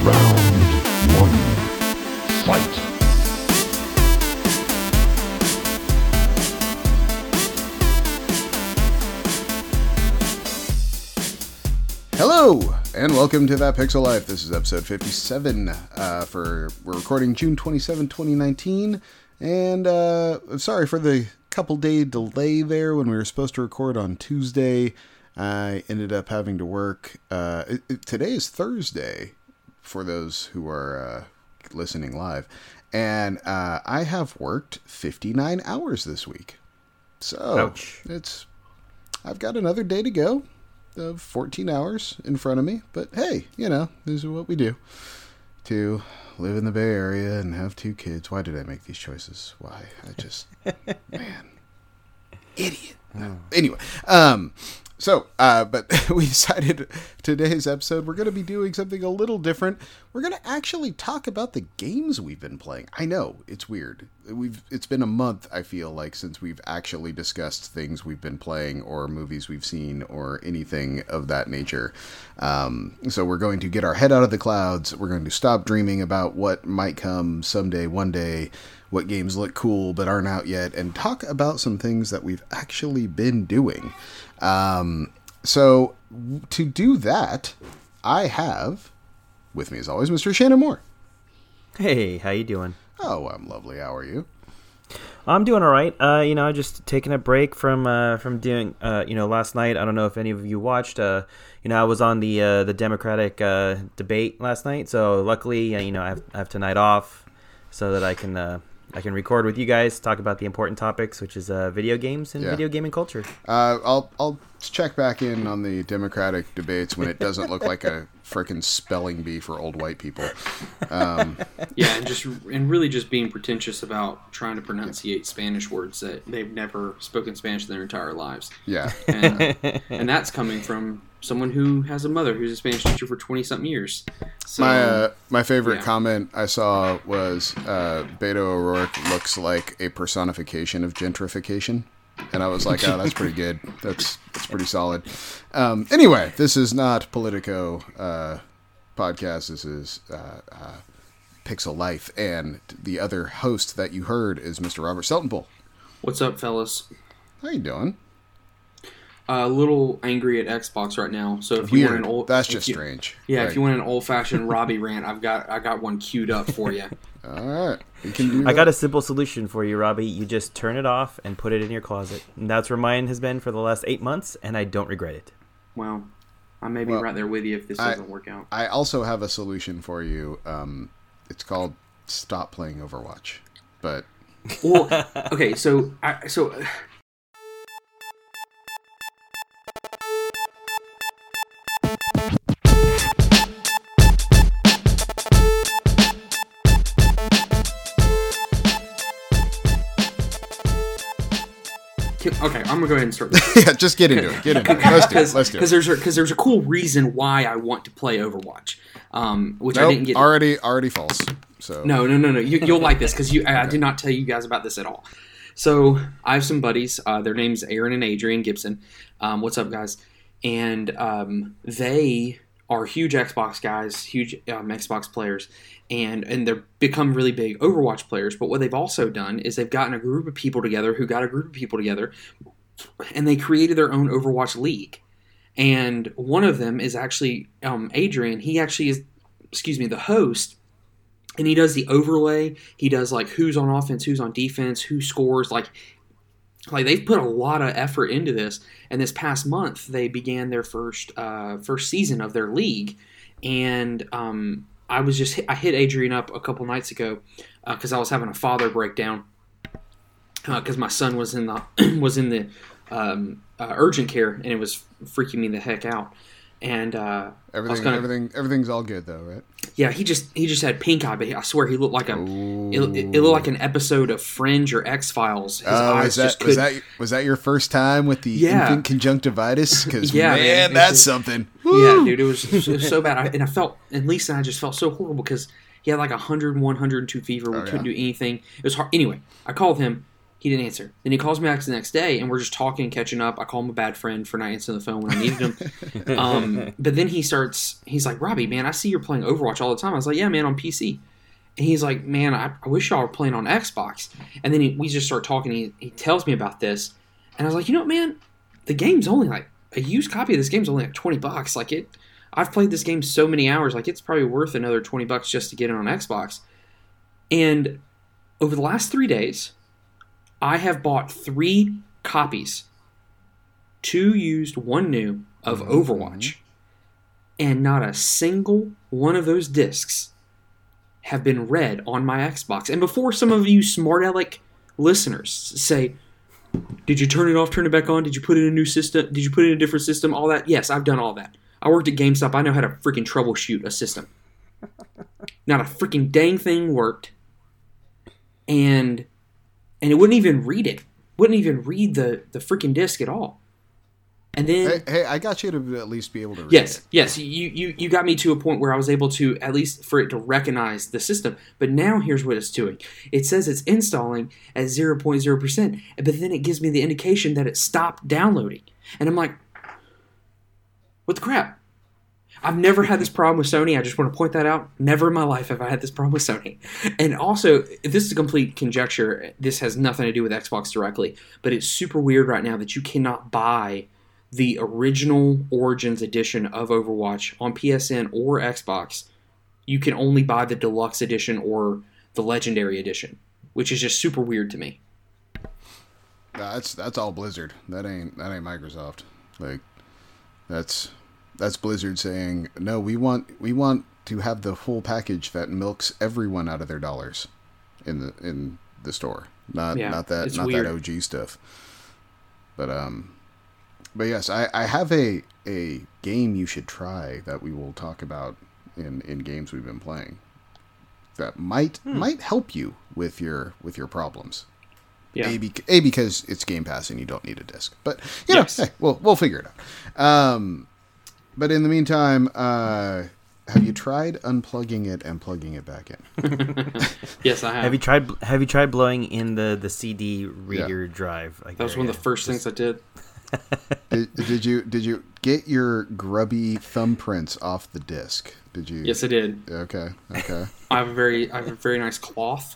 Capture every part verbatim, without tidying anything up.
Round one. Fight! Hello, and welcome to That Pixel Life. This is episode fifty-seven. Uh, for we're recording June twenty-seventh, twenty nineteen, and uh, I'm sorry for the couple day delay there when we were supposed to record on Tuesday. I ended up having to work. Uh, it, it, today is Thursday, for those who are uh, listening live, and uh, I have worked fifty-nine hours this week. So Ouch. it's I've got another day to go. Of fourteen hours in front of me, but hey, you know, this is what we do to live in the Bay Area and have two kids. Why did I make these choices? Why? I just, man, idiot. No. Anyway, um, so, uh, but we decided today's episode, we're going to be doing something a little different. We're going to actually talk about the games we've been playing. I know, it's weird. We've, it's been a month, I feel like, since we've actually discussed things we've been playing or movies we've seen or anything of that nature. Um, so we're going to get our head out of the clouds. We're going to stop dreaming about what might come someday, one day, what games look cool but aren't out yet, and talk about some things that we've actually been doing. Um, so to do that, I have with me as always, Mister Shannon Moore. Hey, how you doing? Oh, I'm lovely. How are you? I'm doing all right. Uh, you know, just taking a break from uh, from doing. Uh, you know, last night. I don't know if any of you watched. Uh, you know, I was on the uh, the Democratic uh, debate last night. So luckily, uh, you know, I have, I have tonight off, so that I can uh, I can record with you guys, talk about the important topics, which is uh, video games and Yeah. video gaming culture. Uh, I'll I'll check back in on the Democratic debates when it doesn't look like a frickin' spelling bee for old white people. Um, yeah, and just and really just being pretentious about trying to pronunciate Spanish words that they've never spoken Spanish in their entire lives. yeah. And, and that's coming from someone who has a mother who's a Spanish teacher for twenty something years. So, My uh, my favorite yeah. comment I saw was uh, Beto O'Rourke looks like a personification of gentrification, and I was like, oh, that's pretty good. That's that's pretty solid. Um, anyway, this is not Politico uh, podcast. This is uh, uh, Pixel Life, and the other host that you heard is Mister Robert Seltenpool. What's up, fellas? How you doing? Uh, a little angry at Xbox right now. So if you Weird. want an old, That's if just you- strange. Yeah, Like, if you want an old fashioned Robbie rant, I've got I got one queued up for you. all right, we can do I that. got a simple solution for you, Robbie. You just turn it off and put it in your closet. And that's where mine has been for the last eight months, and I don't regret it. Well, I may be Well, right there with you if this I- doesn't work out. I also have a solution for you. Um, it's called stop playing Overwatch. But Well, okay, so I, so okay, I'm gonna go ahead and start this. yeah, just get into it. Get into it. Let's do it. Let's do Because it. there's because there's a cool reason why I want to play Overwatch, um, which I didn't Nope, get. already, already false. So No, no, no, no. You, you'll like this because you. I, I did not tell you guys about this at all. So I have some buddies. Uh, their names Aaron and Adrian Gibson. Um, what's up, guys? And um, they are huge Xbox guys, huge um, Xbox players, and and they're become really big Overwatch players. But what they've also done is they've gotten a group of people together who got a group of people together, and they created their own Overwatch league. And one of them is actually um, Adrian. He actually is, excuse me, the host. And he does the overlay. He does like who's on offense, who's on defense, who scores. Like, like they've put a lot of effort into this. And this past month, they began their first uh, first season of their league. And um, I was just I hit Adrian up a couple nights ago because uh, I was having a father breakdown because uh, my son was in the was in the um, uh, urgent care and it was freaking me the heck out. And uh, everything, gonna, everything, everything's all good though, right? Yeah, he just he just had pink eye, but I swear he looked like a Ooh. it, it, it looked like an episode of Fringe or X Files. His Oh, eyes is that just was couldn't. that was that your first time with the Yeah. infant conjunctivitis? Because Yeah, man, man, it that's was- something. Yeah, Woo! dude, it was, it was so bad, I, and I felt and Lisa and I just felt so horrible because he had like one hundred one, one hundred two fever. We Oh, couldn't yeah. do anything. It was hard. Anyway, I called him He didn't answer. Then he calls me back the next day, and we're just talking and catching up. I call him a bad friend for not answering the phone when I needed him. um, but then he starts, he's like, Robbie, man, I see you're playing Overwatch all the time. I was like, yeah, man, on P C. And he's like, man, I, I wish y'all were playing on Xbox. And then he, we just start talking. He, he tells me about this. And I was like, you know what, man? The game's only like, a used copy of this game's only like twenty bucks. Like it, I've played this game so many hours. Like it's probably worth another twenty bucks just to get it on Xbox. And over the last three days, I have bought three copies, two used, one new, of Overwatch. And not a single one of those discs have been read on my Xbox. And before some of you smart aleck listeners say, did you turn it off, turn it back on? Did you put in a new system? Did you put in a different system? All that? Yes, I've done all that. I worked at GameStop. I know how to freaking troubleshoot a system. Not a freaking dang thing worked. And and it wouldn't even read it. Wouldn't even read the, the freaking disc at all. And then, hey, hey, I got you to at least be able to read yes, it. Yes, you, you, you got me to a point where I was able to, at least for it to recognize the system. But now here's what it's doing. It says it's installing at zero point zero percent, but then it gives me the indication that it stopped downloading. And I'm like, what the crap? I've never had this problem with Sony. I just want to point that out. Never in my life have I had this problem with Sony. And also, this is a complete conjecture. This has nothing to do with Xbox directly. But it's super weird right now that you cannot buy the original Origins edition of Overwatch on P S N or Xbox. You can only buy the deluxe edition or the legendary edition, which is just super weird to me. That's that's all Blizzard. That ain't that ain't Microsoft. Like that's that's Blizzard saying, "No, we want we want to have the full package that milks everyone out of their dollars in the in the store. Not Yeah, not that it's not weird. that O G stuff." But um But yes, I, I have a, a game you should try that we will talk about in, in games we've been playing that might Hmm. might help you with your with your problems. Yeah. A, bec- a because it's Game Pass and you don't need a disc. But you Yes. know, hey, we'll we'll figure it out. Um, but in the meantime, uh, have you tried unplugging it and plugging it back in? Yes, I have. Have you tried? Have you tried blowing in the, the C D reader drive? Like that was there, one of yeah. the first things I did. did, did you did you get your grubby thumbprints off the disc? Did you? Yes, I did. Okay. Okay. I have a very, I have a very nice cloth.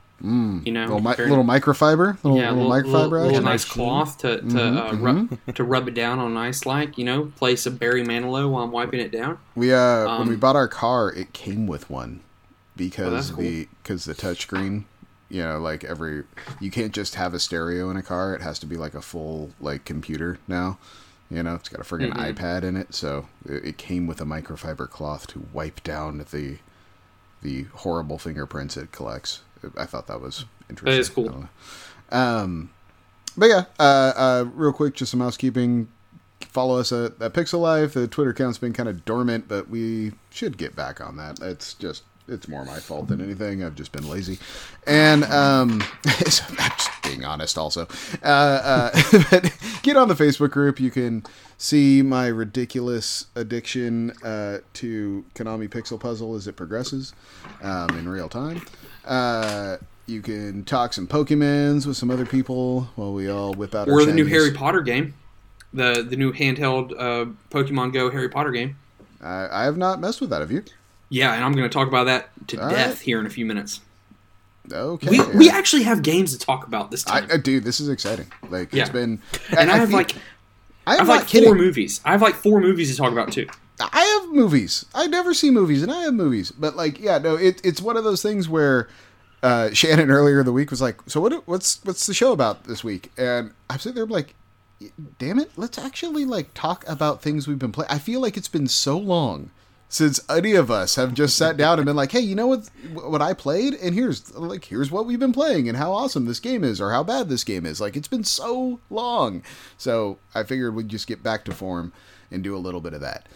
Mm. You know, little, mi- very- little microfiber, little, yeah, little, little, microfiber little, action. little nice Sheen. cloth to to Mhm, uh, rub to rub it down on ice, like you know, play some Barry Manilow while I'm wiping it down. We uh when Um, we bought our car, it came with one because Oh, that's cool. the because the touchscreen, you know, like every you can't just have a stereo in a car. It has to be like a full like computer now. You know, it's got a friggin' Mhm. iPad in it, so it, it came with a microfiber cloth to wipe down the the horrible fingerprints it collects. I thought that was interesting. That is cool. I don't know. Um, but yeah, uh, uh, real quick, just some housekeeping. Follow us at, at Pixel Life. The Twitter account's been kind of dormant, but we should get back on that. It's just, it's more my fault than anything. I've just been lazy. And, um, so I'm just being honest also. Uh, uh, but get on the Facebook group. You can see my ridiculous addiction uh, to Konami Pixel Puzzle as it progresses um, in real time. Uh, you can talk some Pokemons with some other people while we all whip out our Or the new shinies. Harry Potter game, the the new handheld uh, Pokemon Go Harry Potter game. I, I have not messed with that. Have you? Yeah, and I'm going to talk about that to All death right. here in a few minutes. Okay. We we actually have games to talk about this I, time. uh, dude, this is exciting. Like Yeah. it's been, and I, have feel- like I I have not like kidding. four movies. I have like four movies to talk about too. I have movies. I never see movies, and I have movies. But like, yeah, no, it, it's one of those things where uh, Shannon earlier in the week was like, "So what? What's what's the show about this week?" And I'm sitting there like, "Damn it, let's actually like talk about things we've been playing." I feel like it's been so long since any of us have just sat down and been like, "Hey, you know what? What I played, and here's like here's what we've been playing, and how awesome this game is, or how bad this game is." Like it's been so long, so I figured we'd just get back to form and do a little bit of that.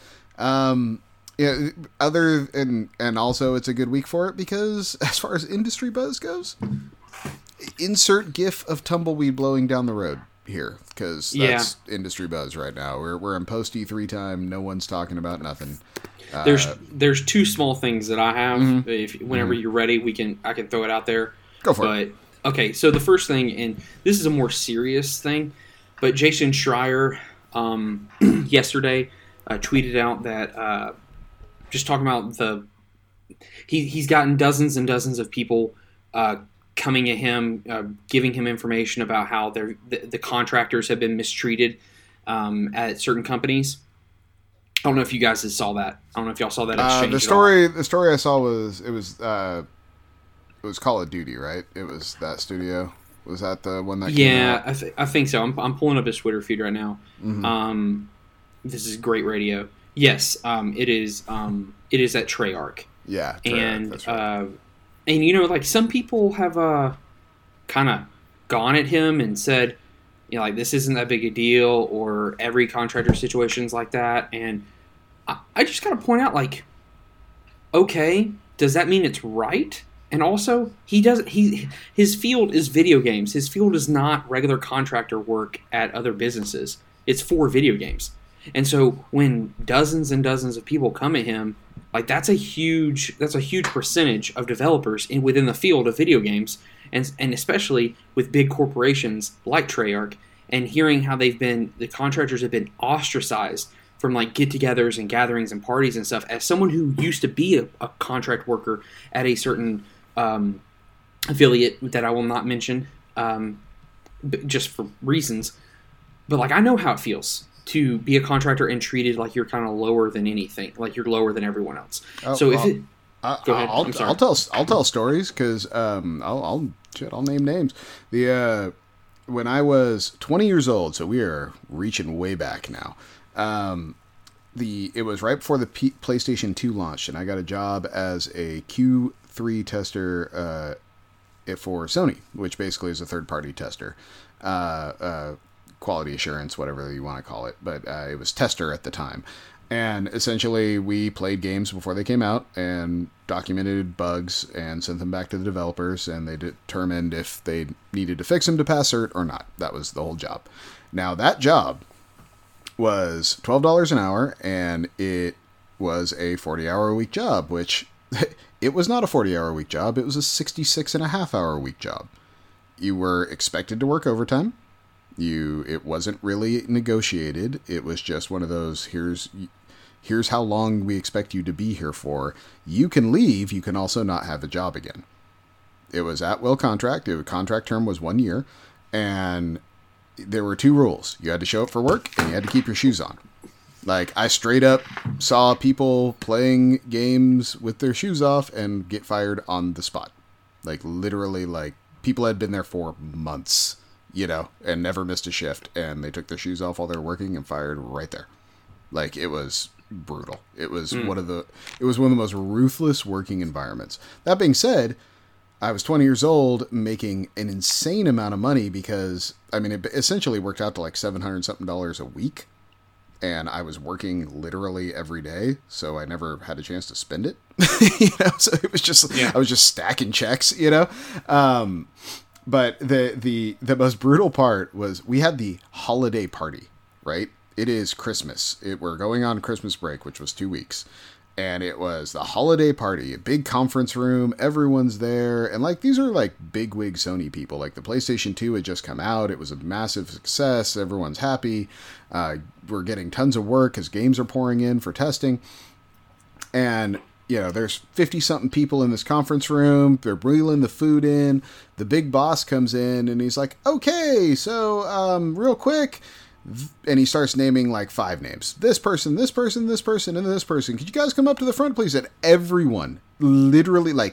Um, yeah, other and and also it's a good week for it because as far as industry buzz goes, insert GIF of tumbleweed blowing down the road here because that's industry buzz right now. We're we're in post E three time. No one's talking about nothing. Uh, There's there's two small things that I have. Mhm. If whenever you're ready, we can I can throw it out there. Go for but it. Okay, so the first thing, and this is a more serious thing, but Jason Schreier um, yesterday uh, tweeted out that uh, just talking about the he he's gotten dozens and dozens of people uh, coming at him, uh, giving him information about how the, the contractors have been mistreated um, at certain companies. I don't know if you guys saw that. I don't know if y'all saw that exchange. Uh, the story, the story I saw was it was uh, it was Call of Duty, right? It was that studio. Was that the one that? Yeah, came out? I, th- I think so. I'm, I'm pulling up his Twitter feed right now. Mm-hmm. Um, this is great radio. Yes, um, it is. Um, it is at Treyarch. Yeah, Treyarch, and that's right. uh, and you know, like some people have uh, kind of gone at him and said, you know, like this isn't that big a deal, or every contractor situation's like that. And I, I just got to point out, like, okay, does that mean it's right? And also, he does he his field is video games. His field is not regular contractor work at other businesses. It's for video games. And so when dozens and dozens of people come at him, like that's a huge that's a huge percentage of developers in within the field of video games, and and especially with big corporations like Treyarch, and hearing how they've been the contractors have been ostracized from like get-togethers and gatherings and parties and stuff. As someone who used to be a, a contract worker at a certain um, affiliate that I will not mention, um, just for reasons, but like I know how it feels to be a contractor and treated like you're kind of lower than anything, like you're lower than everyone else. Oh, so if well, it, I, go ahead. I'll, I'm sorry. I'll tell I'll tell stories because um, I'll I'll shit, I'll name names. The uh, when I was twenty years old, so we are reaching way back now. Um, the it was right before the P- PlayStation two launched, and I got a job as a Q three tester uh, for Sony, which basically is a third party tester. Uh, uh, quality assurance, whatever you want to call it, but uh, it was tester at the time. And essentially we played games before they came out and documented bugs and sent them back to the developers, and they determined if they needed to fix them to pass cert or not. That was the whole job. Now that job was twelve dollars an hour, and it was a forty hour a week job, which it was not a forty hour a week job. It was a sixty-six and a half hour a week job. You were expected to work overtime. You, it wasn't really negotiated. It was just one of those, here's, here's how long we expect you to be here for. You can leave. You can also not have a job again. It was at will contract. The contract term was one year, and there were two rules. You had to show up for work, and you had to keep your shoes on. Like, I straight up saw people playing games with their shoes off and get fired on the spot. Like, literally, like, people had been there for months, you know, and never missed a shift, and they took their shoes off while they were working and fired right there. Like, it was brutal. It was mm. one of the, it was one of the most ruthless working environments. That being said, I was twenty years old making an insane amount of money because, I mean, it essentially worked out to like seven hundred something dollars a week. And I was working literally every day, so I never had a chance to spend it. you know, so it was just, yeah. I was just stacking checks, you know? Um, but the, the, the most brutal part was we had the holiday party, right? It is Christmas. It, we're going on Christmas break, which was two weeks. And it was the holiday party, a big conference room. Everyone's there. And like, these are like bigwig Sony people. Like the PlayStation two had just come out. It was a massive success. Everyone's happy. Uh, we're getting tons of work as games are pouring in for testing. And, you know, there's fifty something people in this conference room. They're reeling the food in. The big boss comes in and he's like, okay, so um, real quick. And he starts naming like five names. This person, this person, this person, and this person. Could you guys come up to the front, please? And everyone, literally, like,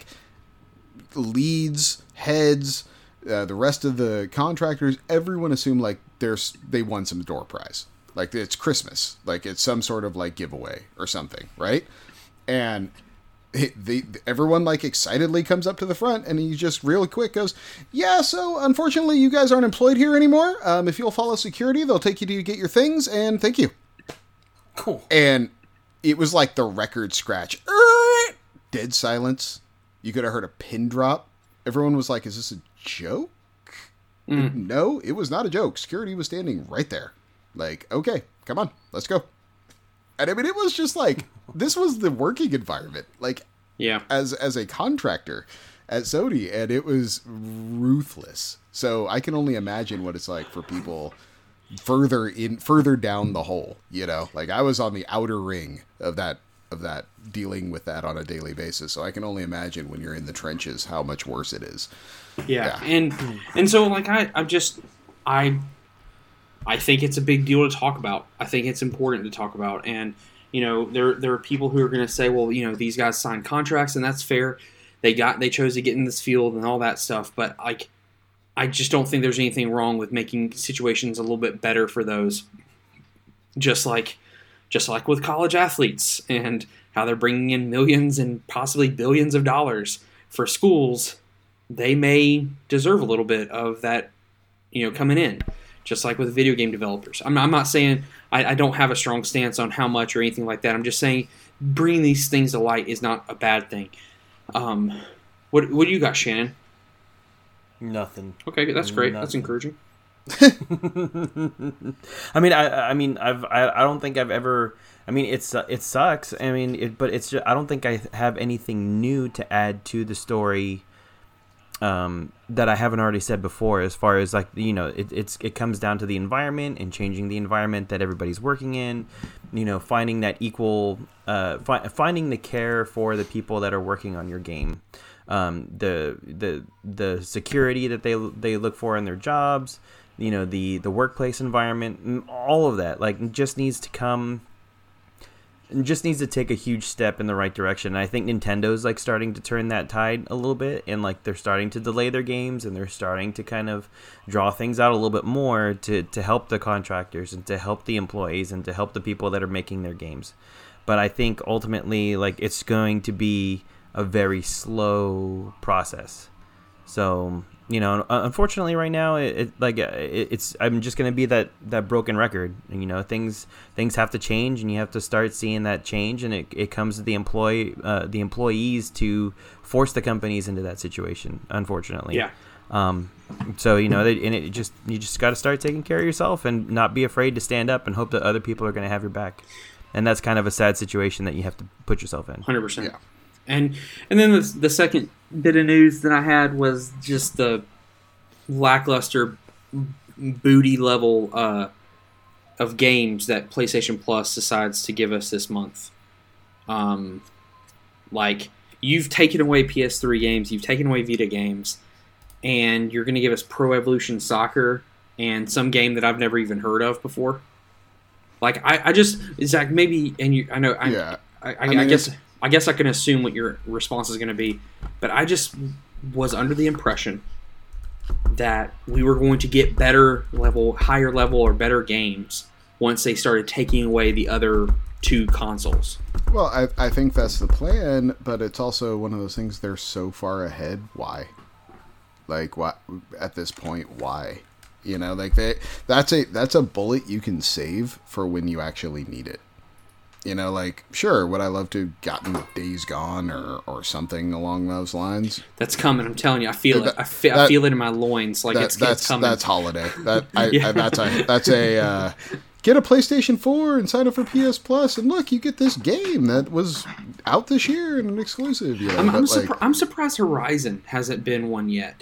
leads, heads, uh, the rest of the contractors, everyone assumed like there's they won some door prize. Like it's Christmas. Like it's some sort of like giveaway or something, right? And They, everyone like excitedly comes up to the front, and he just really quick goes, yeah, so unfortunately you guys aren't employed here anymore. Um, if you'll follow security, they'll take you to get your things, and thank you. Cool. And it was like the record scratch. Dead silence. You could have heard a pin drop. Everyone was like, is this a joke? Mm. No, it was not a joke. Security was standing right there. Like, okay, come on, let's go. And I mean, it was just like, this was the working environment. Like, yeah, as as a contractor, at Sony, and it was ruthless. So I can only imagine what it's like for people further in, further down the hole. You know, like I was on the outer ring of that, of that, dealing with that on a daily basis. So I can only imagine when you're in the trenches how much worse it is. Yeah, Yeah. and and so like I, I'm just I, I think it's a big deal to talk about. I think it's important to talk about, and you know there there are people who are going to say, well, you know, these guys signed contracts, and that's fair. They got they chose to get in this field and all that stuff, but like I just don't think there's anything wrong with making situations a little bit better for those. Just like just like with college athletes and how they're bringing in millions and possibly billions of dollars for schools. They may deserve a little bit of that, you know, coming in, just like with video game developers. I'm, I'm not saying I, I don't have a strong stance on how much or anything like that. I'm just saying bringing these things to light is not a bad thing. Um, what what do you got, Shannon? Nothing. Okay, that's great. Nothing. That's encouraging. I mean, I I mean, I've I, I don't think I've ever. I mean, it's it sucks. I mean, it, but it's just, I don't think I have anything new to add to the story. Um, that I haven't already said before, as far as like, you know, it, it's it comes down to the environment and changing the environment that everybody's working in, you know, finding that equal, uh, fi- finding the care for the people that are working on your game, um, the the the security that they they look for in their jobs, you know, the the workplace environment, all of that, like, just needs to come. It just needs to take a huge step in the right direction. And I think Nintendo's like starting to turn that tide a little bit, and like they're starting to delay their games, and they're starting to kind of draw things out a little bit more to, to help the contractors and to help the employees and to help the people that are making their games. But I think ultimately, like, it's going to be a very slow process. So, you know, unfortunately, right now, it, it like it, it's I'm just gonna be that, that broken record. You know, things things have to change, and you have to start seeing that change, and it, it comes to the employee uh, the employees to force the companies into that situation. Unfortunately, Yeah. Um. So you know, they, and it just you just got to start taking care of yourself and not be afraid to stand up and hope that other people are going to have your back. And that's kind of a sad situation that you have to put yourself in. one hundred percent. Yeah. And and then the, the second bit of news that I had was just the lackluster booty level uh, of games that PlayStation Plus decides to give us this month. Um, like, you've taken away P S three games, you've taken away Vita games, and you're going to give us Pro Evolution Soccer and some game that I've never even heard of before. Like, I, I just, Zach, maybe, and you, I know, I, Yeah. I, I, I mean, I guess, it's- I guess I can assume what your response is going to be, but I just was under the impression that we were going to get better level, higher level, or better games once they started taking away the other two consoles. Well, I, I think that's the plan, but it's also one of those things, they're so far ahead. Why? Like, why, at this point, why? You know, like they, that's a that's a bullet you can save for when you actually need it. You know, like, sure, would I love to have gotten Days Gone or, or something along those lines? That's coming. I'm telling you, I feel That- it. I feel, I that- feel it in my loins. Like That, it's, that's it's coming. that's holiday. That I, Yeah. I that's a that's a uh, get a PlayStation four and sign up for P S Plus, and look, you get this game that was out this year and an exclusive. You know, I'm, but I'm, like, surpri- I'm surprised Horizon hasn't been one yet.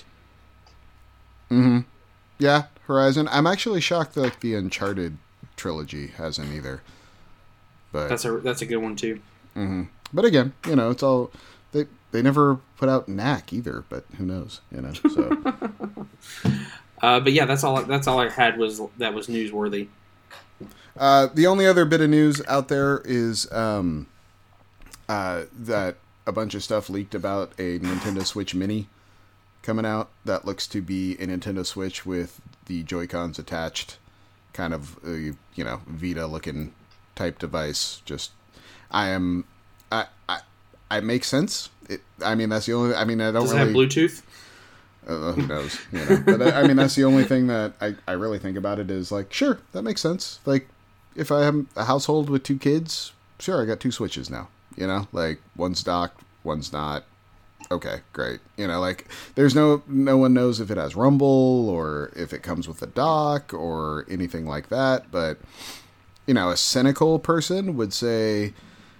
yeah, Horizon. I'm actually shocked that like, the Uncharted trilogy hasn't either. But That's a that's a good one too. but again, you know, it's all they they never put out Knack either. But who knows? You know, so. Uh, but yeah, that's all. That's all I had was that was newsworthy. Uh, the only other bit of news out there is um, uh, that a bunch of stuff leaked about a Nintendo Switch Mini coming out that looks to be a Nintendo Switch with the Joy-Cons attached, kind of uh, you know, Vita-looking type device. Just, I am, I, I, I make sense. It, I mean, that's the only. I mean, I don't Does it really. have Bluetooth? Uh, who knows? You know? But I, I mean, that's the only thing that I, I really think about it is like, sure, that makes sense. Like, if I have a household with two kids, sure, I got two Switches now. You know, like one's docked, one's not. Okay, great. You know, like there's no no one knows if it has Rumble or if it comes with a dock or anything like that. But you know, a cynical person would say,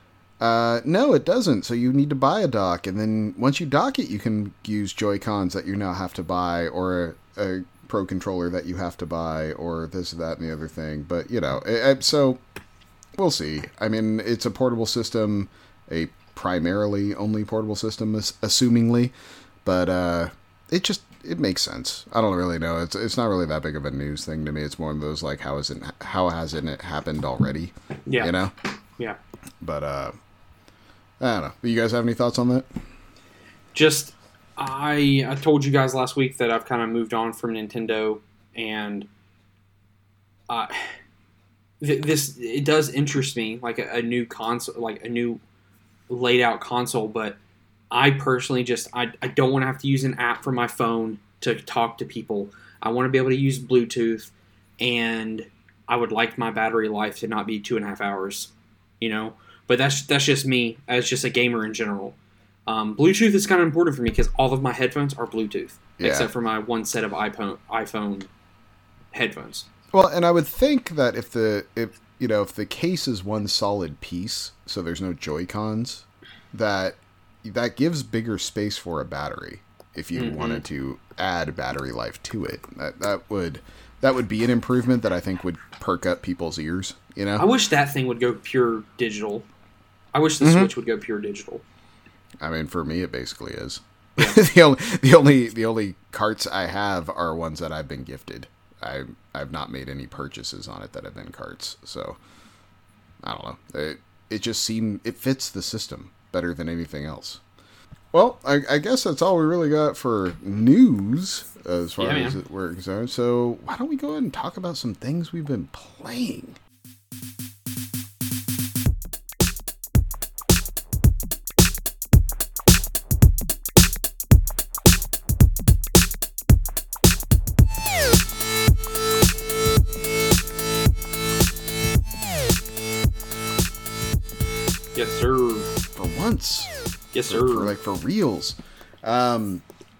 Uh, no, it doesn't. So you need to buy a dock, and then once you dock it, you can use Joy-Cons that you now have to buy, or a, a Pro Controller that you have to buy, or this, that, and the other thing. But, you know, it, it, so we'll see. I mean, it's a portable system, a primarily only portable system, assumingly, but uh, it just, it makes sense. I don't really know. It's it's not really that big of a news thing to me. It's more of those, like, how is it, how hasn't it happened already? Yeah. You know? Yeah. But, uh, I don't know. Do you guys have any thoughts on that? Just, I I told you guys last week that I've kind of moved on from Nintendo, and uh, th- this, it does interest me, like a, a new console, like a new laid out console, but I personally just, I, I don't want to have to use an app from my phone to talk to people. I want to be able to use Bluetooth, and I would like my battery life to not be two and a half hours, you know? But that's that's just me as just a gamer in general. Um, Bluetooth is kind of important for me because all of my headphones are Bluetooth, Yeah. except for my one set of iPhone iPhone headphones. Well, and I would think that if the if you know if the case is one solid piece, so there's no Joy-Cons, that that gives bigger space for a battery. If you Mm-hmm. wanted to add battery life to it, that that would that would be an improvement that I think would perk up people's ears. You know, I wish that thing would go pure digital. I wish the Mm-hmm. Switch would go pure digital. I mean, for me, it basically is. the only the only the only carts I have are ones that I've been gifted. I I've not made any purchases on it that have been carts, so I don't know. It it just seemed it fits the system better than anything else. Well, I, I guess that's all we really got for news as far Yeah, as man. it we're concerned. So why don't we go ahead and talk about some things we've been playing? Yes, sir. For once. Yes, for, sir. for like for reals. Um,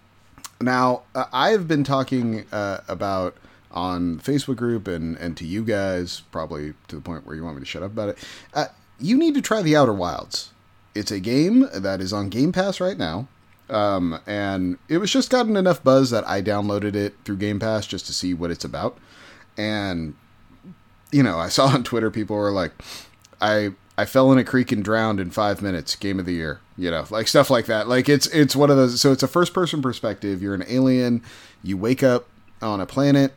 now uh, I've been talking uh, about on Facebook group and and to you guys, probably to the point where you want me to shut up about it. Uh, you need to try the Outer Wilds. It's a game that is on Game Pass right now, um, and it was just gotten enough buzz that I downloaded it through Game Pass just to see what it's about. And you know, I saw on Twitter people were like, I. I fell in a creek and drowned in five minutes. Game of the year, you know, like stuff like that. Like it's it's one of those. So it's a first person perspective. You're an alien. You wake up on a planet,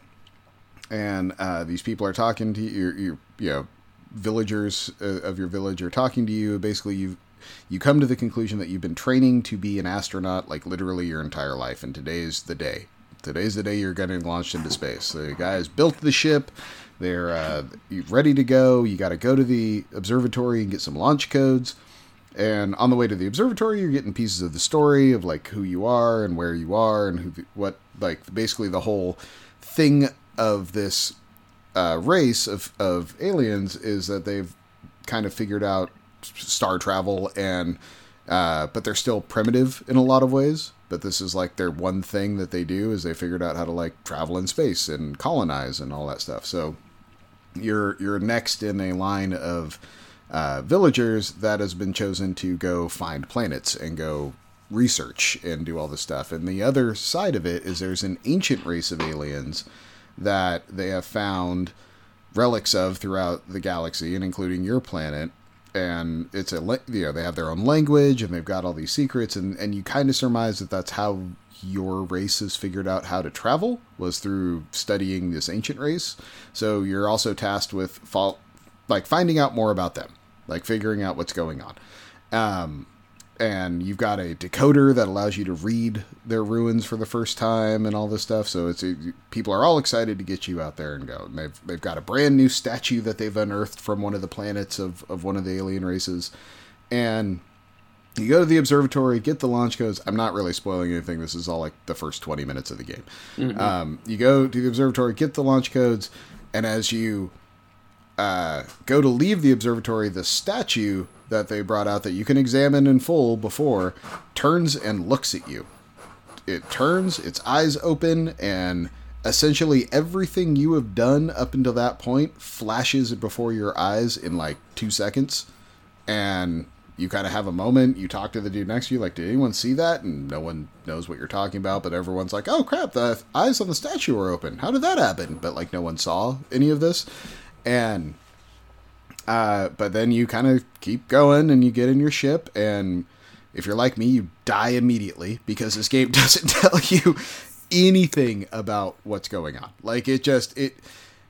and uh, these people are talking to you. You you know, villagers uh, of your village are talking to you. Basically, you you come to the conclusion that you've been training to be an astronaut, like literally your entire life, and today's the day. Today's the day you're getting launched into space. The guys built the ship. They're uh, ready to go. You got to go to the observatory and get some launch codes. And on the way to the observatory, you're getting pieces of the story of like who you are and where you are and who, what, like basically the whole thing of this uh, race of, of aliens is that they've kind of figured out star travel and, uh, but they're still primitive in a lot of ways. But this is like their one thing that they do is they figured out how to like travel in space and colonize and all that stuff. So you're you're next in a line of uh, villagers that has been chosen to go find planets and go research and do all this stuff. And the other side of it is there's an ancient race of aliens that they have found relics of throughout the galaxy, and including your planet. And it's a you know they have their own language and they've got all these secrets, and, and you kind of surmise that that's how your race has figured out how to travel, was through studying this ancient race. So you're also tasked with fall, like finding out more about them, like figuring out what's going on. Um, and you've got a decoder that allows you to read their ruins for the first time and all this stuff. So it's people are all excited to get you out there and go. And they've they've got a brand new statue that they've unearthed from one of the planets of, of one of the alien races. And you go to the observatory, get the launch codes. I'm not really spoiling anything. This is all like the first twenty minutes of the game. Mm-hmm. Um, you go to the observatory, get the launch codes, and as you uh, go to leave the observatory, the statue that they brought out that you can examine in full before turns and looks at you. It turns, its eyes open, and essentially everything you have done up until that point flashes before your eyes in like two seconds. And you kind of have a moment, you talk to the dude next to you, like, did anyone see that? And no one knows what you're talking about, but everyone's like, oh crap, the eyes on the statue are open. How did that happen? But like, no one saw any of this. And, uh, but then you kind of keep going and you get in your ship, and if you're like me, you die immediately because this game doesn't tell you anything about what's going on. Like, it just, it,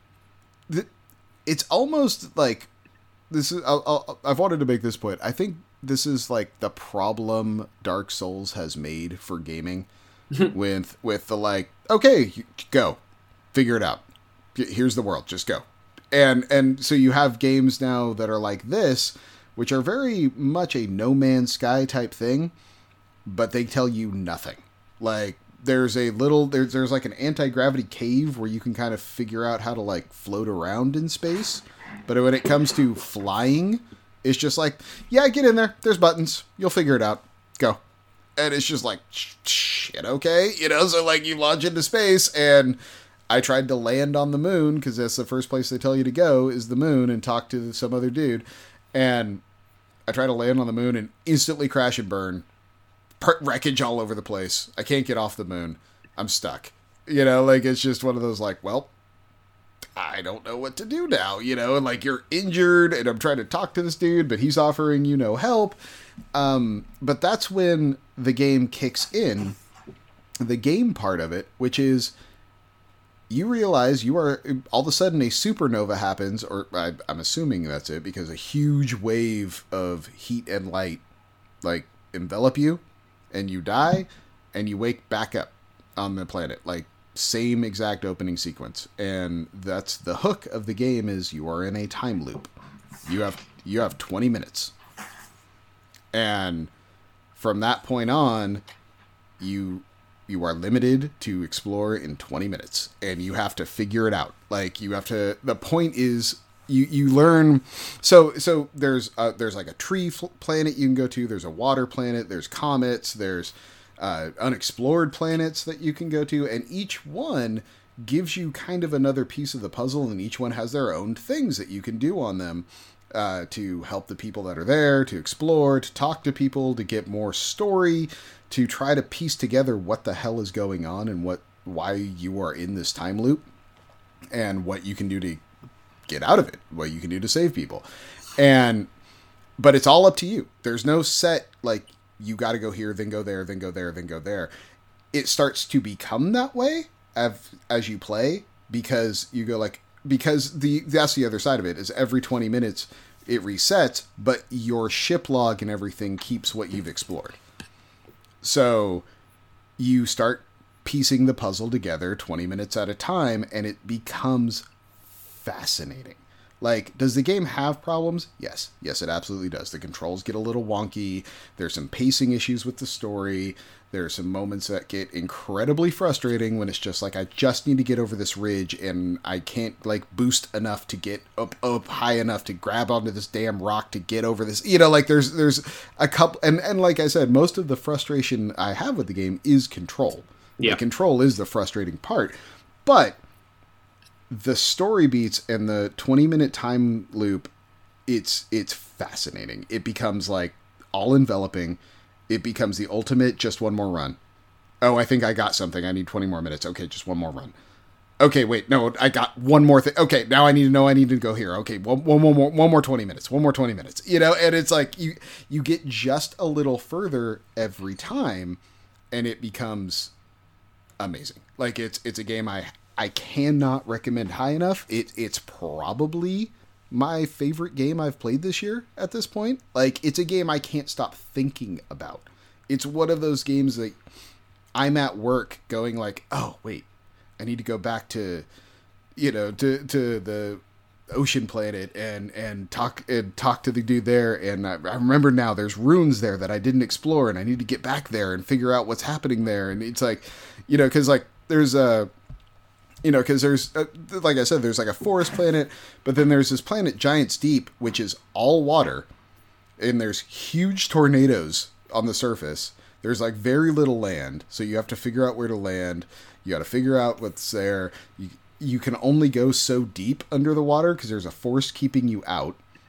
it's almost like, This is. I'll, I'll, I've wanted to make this point. I think this is like the problem Dark Souls has made for gaming, with with the like, okay, go, figure it out. Here's the world, just go, and and so you have games now that are like this, which are very much a No Man's Sky type thing, but they tell you nothing. Like, there's a little there's there's like an anti-gravity cave where you can kind of figure out how to like float around in space. But when it comes to flying, it's just like, yeah, get in there. There's buttons. You'll figure it out. Go. And it's just like, shit, okay. You know, so like you launch into space, and I tried to land on the moon because that's the first place they tell you to go is the moon and talk to some other dude. And I tried to land on the moon and instantly crash and burn. Per- wreckage all over the place. I can't get off the moon. I'm stuck. You know, like it's just one of those like, well, I don't know what to do now, you know, and like you're injured and I'm trying to talk to this dude, but he's offering you no help. Um, but that's when the game kicks in, the game part of it, which is you realize you are, all of a sudden a supernova happens, or I, I'm assuming that's it, because a huge wave of heat and light like envelop you and you die and you wake back up on the planet. Like, same exact opening sequence, and that's the hook of the game is you are in a time loop. You have you have twenty minutes, and from that point on, you you are limited to explore in twenty minutes, and you have to figure it out. Like, you have to. The point is you you learn. So so there's uh, there's like a tree planet you can go to. There's a water planet. There's comets. There's Uh, unexplored planets that you can go to, and each one gives you kind of another piece of the puzzle, and each one has their own things that you can do on them uh, to help the people that are there, to explore, to talk to people, to get more story, to try to piece together what the hell is going on and what why you are in this time loop, and what you can do to get out of it, what you can do to save people. And but it's all up to you. There's no set, like, you got to go here, then go there, then go there, then go there. It starts to become that way as, as you play, because you go like, because the that's the other side of it, is every twenty minutes it resets, but your ship log and everything keeps what you've explored. So you start piecing the puzzle together twenty minutes at a time, and it becomes fascinating. Like, does the game have problems? Yes. Yes, it absolutely does. The controls get a little wonky. There's some pacing issues with the story. There are some moments that get incredibly frustrating when it's just like, I just need to get over this ridge and I can't, like, boost enough to get up up high enough to grab onto this damn rock to get over this. You know, like, there's there's a couple... And, and like I said, most of the frustration I have with the game is control. Yeah. The control is the frustrating part. But the story beats and the twenty minute time loop, it's it's fascinating. It becomes like all enveloping. It becomes the ultimate just one more run. Oh, I think I got something. I need twenty more minutes. Okay, just one more run. Okay, wait, no, I got one more thing. Okay, now I need to know I need to go here. Okay, one, one, one more one more twenty minutes. One more twenty minutes. You know, and it's like you you get just a little further every time, and it becomes amazing. Like, it's it's a game I I cannot recommend high enough. It it's probably my favorite game I've played this year at this point. Like, it's a game I can't stop thinking about. It's one of those games that I'm at work going like, oh, wait, I need to go back to, you know, to, to the ocean planet and, and talk and talk to the dude there. And I, I remember now there's runes there that I didn't explore, and I need to get back there and figure out what's happening there. And it's like, you know, cause like there's a, you know, cause there's, a, like I said, there's like a forest planet, but then there's this planet Giants Deep, which is all water, and there's huge tornadoes on the surface. There's like very little land. So you have to figure out where to land. You got to figure out what's there. You, you can only go so deep under the water because there's a force keeping you out.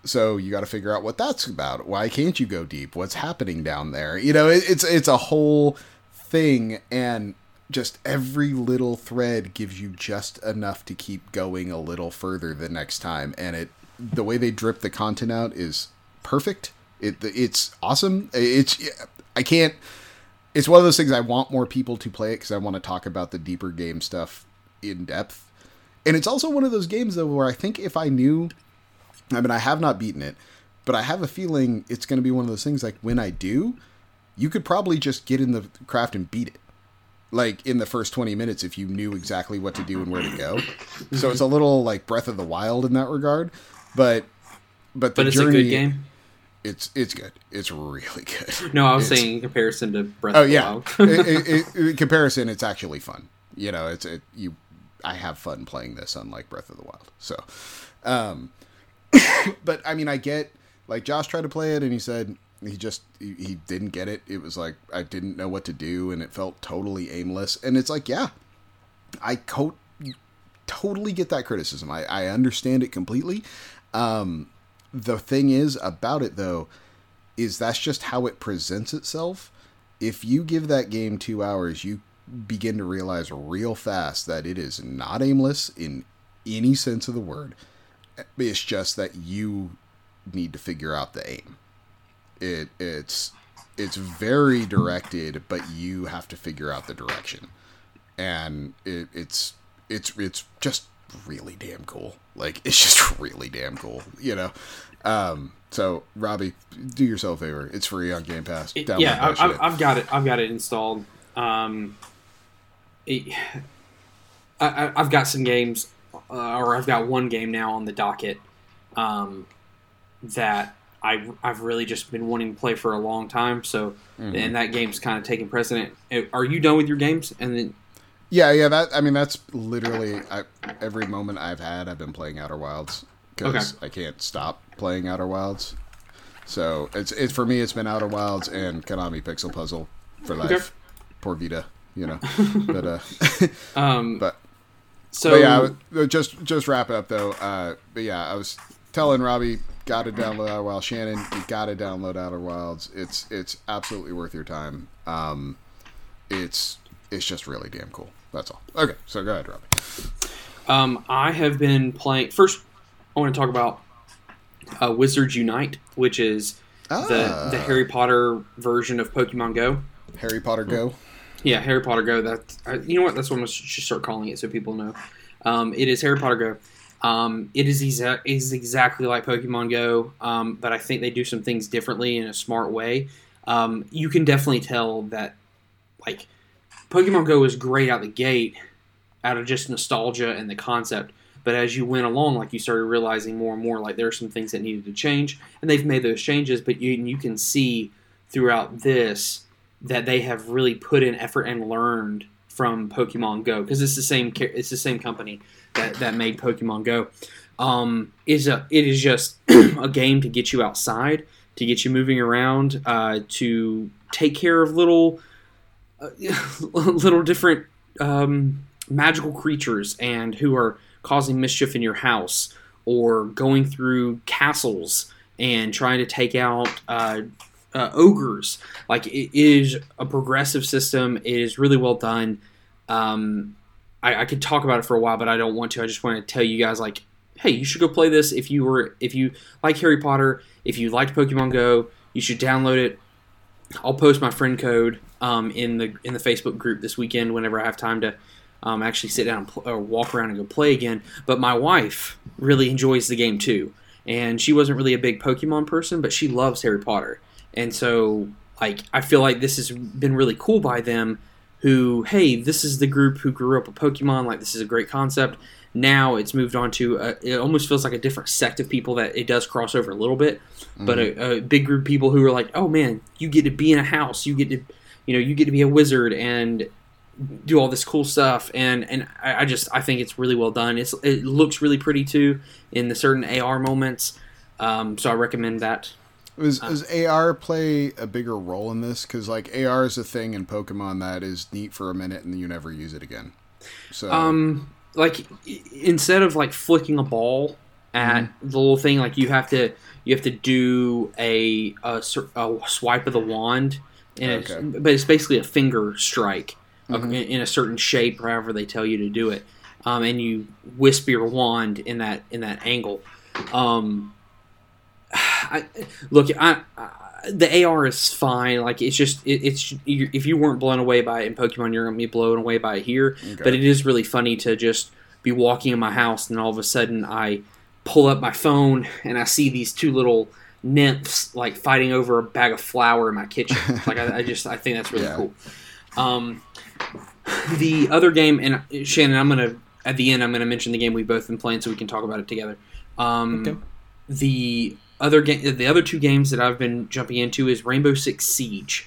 So you got to figure out what that's about. Why can't you go deep? What's happening down there? You know, it, it's it's a whole thing, and just every little thread gives you just enough to keep going a little further the next time. And it the way they drip the content out is perfect. It it's awesome. It's I can't. It's one of those things I want more people to play it because I want to talk about the deeper game stuff in depth. And it's also one of those games though where I think if I knew. I mean, I have not beaten it, but I have a feeling it's going to be one of those things like when I do, you could probably just get in the craft and beat it. Like in the first twenty minutes if you knew exactly what to do and where to go. So it's a little like Breath of the Wild in that regard. But but the but it's journey, a good game. It's it's good. It's really good. No, I was it's, saying in comparison to Breath oh, of the yeah. Wild. it, it, it, in comparison, it's actually fun. You know, it's it, you. I have fun playing this, unlike Breath of the Wild. So, um, but I mean, I get like Josh tried to play it, and he said he just he, he didn't get it. It was like I didn't know what to do, and it felt totally aimless. And it's like, yeah, I co- totally get that criticism. I, I understand it completely. Um, the thing is about it, though, is that's just how it presents itself. If you give that game two hours, you begin to realize real fast that it is not aimless in any sense of the word. It's just that you need to figure out the aim. It it's it's very directed, but you have to figure out the direction, and it, it's it's it's just really damn cool. Like it's just really damn cool, you know. Um, so Robbie, do yourself a favor. It's free on Game Pass. Download yeah, that I, shit. I've got it. I've got it installed. Um, it, I, I've got some games, uh, or I've got one game now on the docket um, that I I've really just been wanting to play for a long time. So, mm-hmm. and that game's kind of taking precedent. Are you done with your games? And then, yeah, yeah. That I mean, that's literally I, every moment I've had. I've been playing Outer Wilds because okay. I can't stop playing Outer Wilds. So it's it's for me. It's been Outer Wilds and Konami Pixel Puzzle for life. Okay. Poor Vita, you know. But uh, um, but so but yeah, was, just just wrap it up though. Uh, but yeah, I was telling Robbie, got to download Outer Wilds. Shannon, you got to download Outer Wilds. It's it's absolutely worth your time. Um, it's it's just really damn cool. That's all. Okay, so go ahead, Robbie. Um, I have been playing. First, I want to talk about uh, Wizards Unite, which is ah. the the Harry Potter version of Pokemon Go. Harry Potter Go. Yeah, Harry Potter Go. That uh, you know what? That's what I should start calling it so people know. Um, it is Harry Potter Go. Um, it is, exa- is exactly like Pokemon Go, um, but I think they do some things differently in a smart way. Um, you can definitely tell that, like, Pokemon Go is great out the gate, out of just nostalgia and the concept. But as you went along, like, you started realizing more and more, like, there are some things that needed to change, and they've made those changes. But you you can see throughout this that they have really put in effort and learned from Pokemon Go, because it's the same it's the same company that, that made Pokemon Go. Um, is a it is just a game to get you outside, to get you moving around, uh, to take care of little uh, little different um, magical creatures and who are causing mischief in your house, or going through castles and trying to take out uh, Uh, ogres. Like, it is a progressive system. It is really well done. Um, I, I could talk about it for a while, but I don't want to. I just want to tell you guys, like, hey, you should go play this if you were if you like Harry Potter. If you liked Pokemon Go, you should download it. I'll post my friend code um, in the in the Facebook group this weekend whenever I have time to um, actually sit down and pl- or walk around and go play again. But my wife really enjoys the game too, and she wasn't really a big Pokemon person, but she loves Harry Potter. And so, like, I feel like this has been really cool by them who, hey, this is the group who grew up with Pokemon. Like, this is a great concept. Now it's moved on to, a, it almost feels like a different sect of people that it does cross over a little bit. Mm-hmm. But a, a big group of people who are like, oh, man, you get to be in a house. You get to, you know, you get to be a wizard and do all this cool stuff. And, and I, I just, I think it's really well done. It's It looks really pretty, too, in the certain A R moments. Um, so I recommend that. Does, does A R play a bigger role in this? Because, like, A R is a thing in Pokemon that is neat for a minute and then you never use it again. So, um, like, instead of, like, flicking a ball at mm-hmm. the little thing. Like you have to you have to do a a, a swipe of the wand, and okay. it's, but it's basically a finger strike mm-hmm. in a certain shape, however they tell you to do it. Um, and you wisp your wand in that in that angle. Um, I, look, I, I, the A R is fine. Like it's just it, it's if you weren't blown away by it in Pokemon, you're gonna be blown away by it here. Okay. But it is really funny to just be walking in my house and all of a sudden I pull up my phone and I see these two little nymphs like fighting over a bag of flour in my kitchen. Like I, I just I think that's really yeah. cool. Um, the other game, and Shannon, I'm gonna at the end I'm gonna mention the game we've both been playing so we can talk about it together. Um, okay. The other game, the other two games that I've been jumping into is Rainbow Six Siege,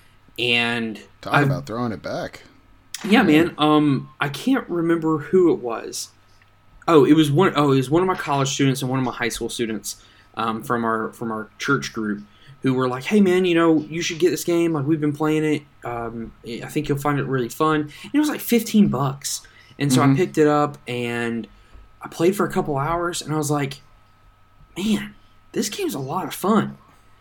and talk I've, about throwing it back. Yeah, man. Um, I can't remember who it was. Oh, it was one. Oh, it was one of my college students and one of my high school students um, from our from our church group who were like, "Hey, man, you know, you should get this game. Like, we've been playing it. Um, I think you'll find it really fun." And it was like fifteen bucks, and so mm-hmm. I picked it up and I played for a couple hours, and I was like, "Man, this game's a lot of fun."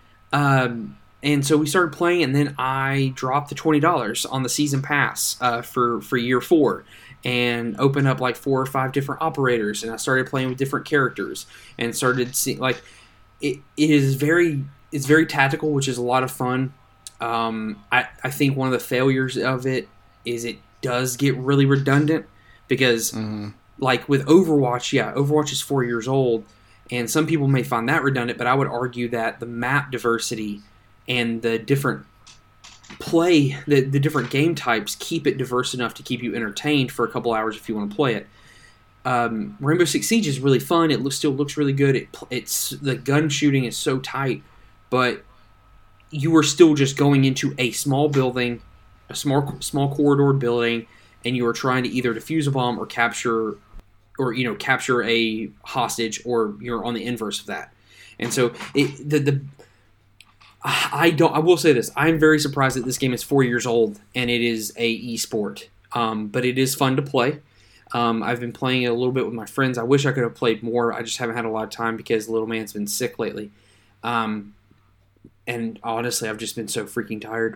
Um, and so we started playing, and then I dropped the twenty dollars on the season pass uh, for for year four. And opened up like four or five different operators, and I started playing with different characters, and started seeing like it. It is very, it's very tactical, which is a lot of fun. Um, I I think one of the failures of it is it does get really redundant because, mm-hmm. like with Overwatch, yeah, Overwatch is four years old, and some people may find that redundant, but I would argue that the map diversity and the different play the, the different game types keep it diverse enough to keep you entertained for a couple hours if you want to play it. Um, Rainbow Six Siege is really fun. It looks, still looks really good. It, it's the gun shooting is so tight, but you are still just going into a small building, a small small corridor building, and you are trying to either defuse a bomb or capture, or you know capture a hostage, or you're on the inverse of that. And so it, the the I don't. I will say this. I'm very surprised that this game is four years old and it is a esport. Um, but it is fun to play. Um, I've been playing it a little bit with my friends. I wish I could have played more. I just haven't had a lot of time because little man's been sick lately. Um, and honestly, I've just been so freaking tired.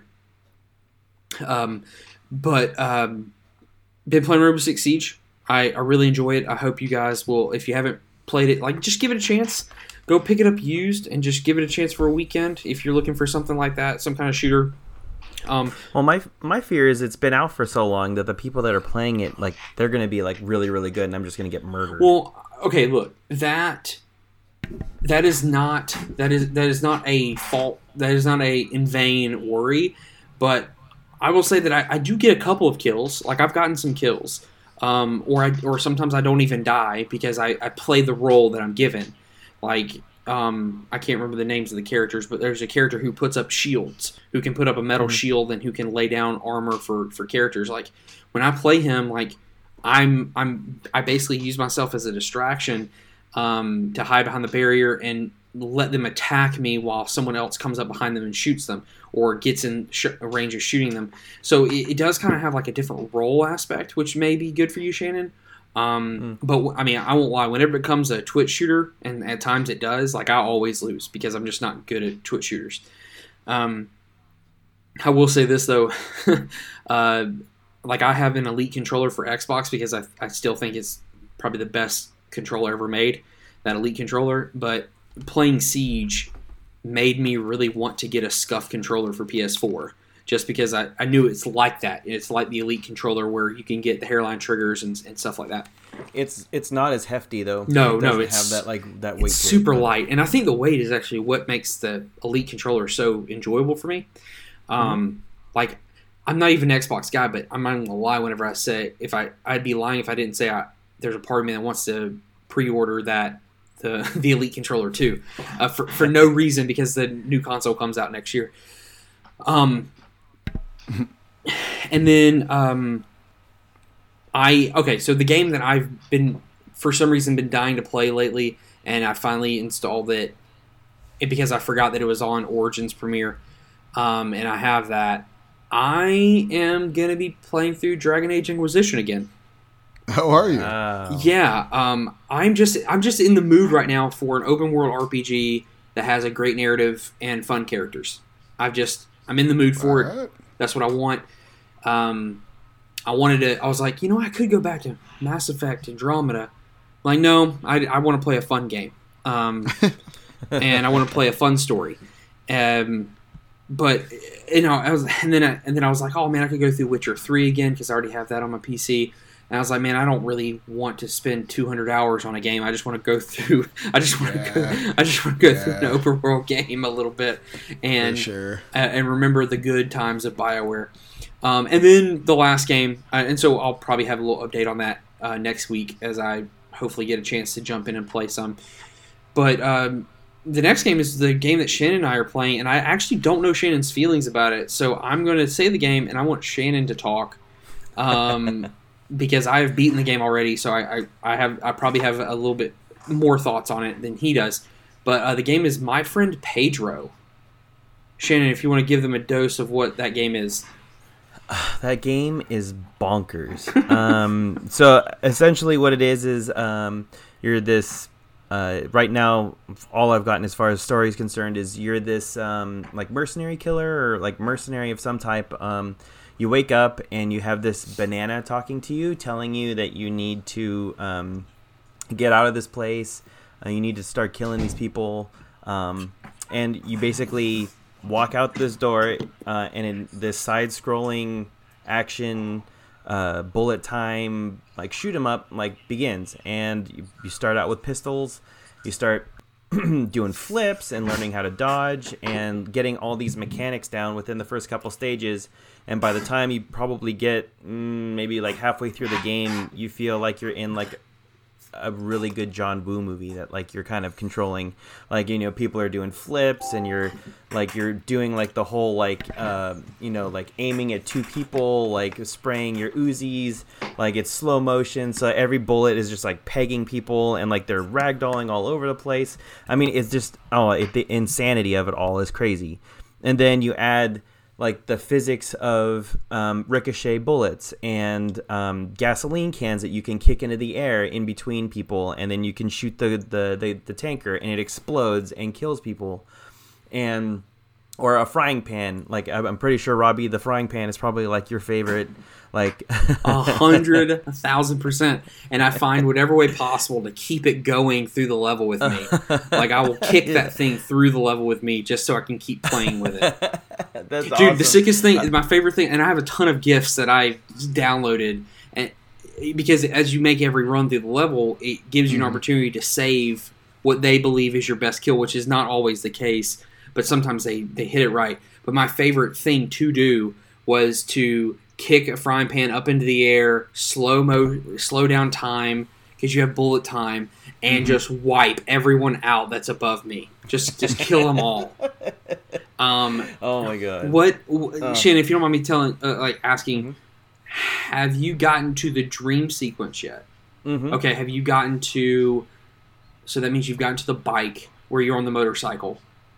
Um, but um, been playing Rainbow Six Siege. I, I really enjoy it. I hope you guys will. If you haven't played it, like just give it a chance. Go pick it up used and just give it a chance for a weekend if you're looking for something like that, some kind of shooter. Um, well, my my fear is it's been out for so long that the people that are playing it, like they're going to be like really, really good, and I'm just going to get murdered. Well, okay, look, that that is not that is that is not a fault. That is not a in vain worry. But I will say that I, I do get a couple of kills. Like I've gotten some kills, um, or I, or sometimes I don't even die because I, I play the role that I'm given. Like, um, I can't remember the names of the characters, but there's a character who puts up shields, who can put up a metal mm-hmm. shield and who can lay down armor for, for characters. Like, when I play him, like, I'm, I'm, I basically use myself as a distraction, um, to hide behind the barrier and let them attack me while someone else comes up behind them and shoots them or gets in sh- a range of shooting them. So it, it does kind of have like a different role aspect, which may be good for you, Shannon. Um, mm. But I mean, I won't lie. Whenever it becomes a Twitch shooter, and at times it does, like I always lose because I'm just not good at Twitch shooters. Um, I will say this though, uh, like I have an Elite controller for Xbox because I I still think it's probably the best controller ever made, that Elite controller. But playing Siege made me really want to get a Scuf controller for P S four. Just because I, I knew it's like that. It's like the Elite controller where you can get the hairline triggers and, and stuff like that. It's it's not as hefty though. No, it no, it's have that like that weight. It's super it. light, and I think the weight is actually what makes the Elite controller so enjoyable for me. Um, mm-hmm. Like I'm not even an Xbox guy, but I'm not gonna lie. Whenever I say if I I'd be lying if I didn't say I, there's a part of me that wants to pre-order that the the Elite controller too, uh, for for no reason because the new console comes out next year. Um. And then um, I okay, so the game that I've been for some reason been dying to play lately, and I finally installed it, it because I forgot that it was on Origins Premiere, um, and I have that. I am gonna be playing through Dragon Age Inquisition again. How are you? Wow. Yeah, um, I'm just I'm just in the mood right now for an open world R P G that has a great narrative and fun characters. I've just I'm in the mood for it. Alright. That's what I want. Um, I wanted to. I was like, you know, I could go back to Mass Effect Andromeda. Like, no, I, I want to play a fun game, um, and I want to play a fun story. Um, but you know, I was, and then I, and then I was like, oh man, I could go through Witcher three again because I already have that on my P C. And I was like, man, I don't really want to spend two hundred hours on a game. I just want to go through. I just want Yeah. to go. I just want to go Yeah. through an open world game a little bit, and For sure. uh, and remember the good times of BioWare. Um, and then the last game, uh, and so I'll probably have a little update on that uh, next week as I hopefully get a chance to jump in and play some. But um, the next game is the game that Shannon and I are playing, and I actually don't know Shannon's feelings about it. So I'm going to say the game, and I want Shannon to talk. Um, because I have beaten the game already, so I, I, I have I probably have a little bit more thoughts on it than he does. But uh, the game is My Friend Pedro. Shannon, if you want to give them a dose of what that game is. That game is bonkers. um, so essentially, what it is is um, you're this. Uh, right now, all I've gotten as far as story is concerned is you're this um, like mercenary killer or like mercenary of some type. Um, you wake up and you have this banana talking to you, telling you that you need to um, get out of this place. Uh, you need to start killing these people, um, and you basically walk out this door, uh, and in this side-scrolling action uh, bullet time, like shoot 'em up, like begins. And you, you start out with pistols. You start doing flips and learning how to dodge and getting all these mechanics down within the first couple stages. And by the time you probably get mm, maybe like halfway through the game, you feel like you're in like a really good John Woo movie that like you're kind of controlling, like, you know, people are doing flips and you're like you're doing like the whole like uh, you know, like aiming at two people, like spraying your Uzis, like it's slow motion, so every bullet is just like pegging people and like they're ragdolling all over the place. I mean, it's just oh it, the insanity of it all is crazy. And then you add like the physics of um, ricochet bullets and um, gasoline cans that you can kick into the air in between people, and then you can shoot the, the, the, the tanker and it explodes and kills people. And or a frying pan, like I'm pretty sure, Robbie, the frying pan is probably like your favorite. Like A hundred, a thousand percent. And I find whatever way possible to keep it going through the level with me. Like I will kick that thing through the level with me just so I can keep playing with it. That's Dude, awesome. the sickest thing, my favorite thing, and I have a ton of GIFs that I downloaded, and because as you make every run through the level, it gives you an opportunity to save what they believe is your best kill, which is not always the case, but sometimes they, they hit it right. But my favorite thing to do was to kick a frying pan up into the air, slow mo, slow down time because you have bullet time, and mm-hmm. just wipe everyone out that's above me. Just just kill them all. Um, oh my god! What, uh, Shannon? If you don't mind me telling, uh, like asking, mm-hmm. have you gotten to the dream sequence yet? Mm-hmm. Okay, have you gotten to? So that means you've gotten to the bike where you're on the motorcycle.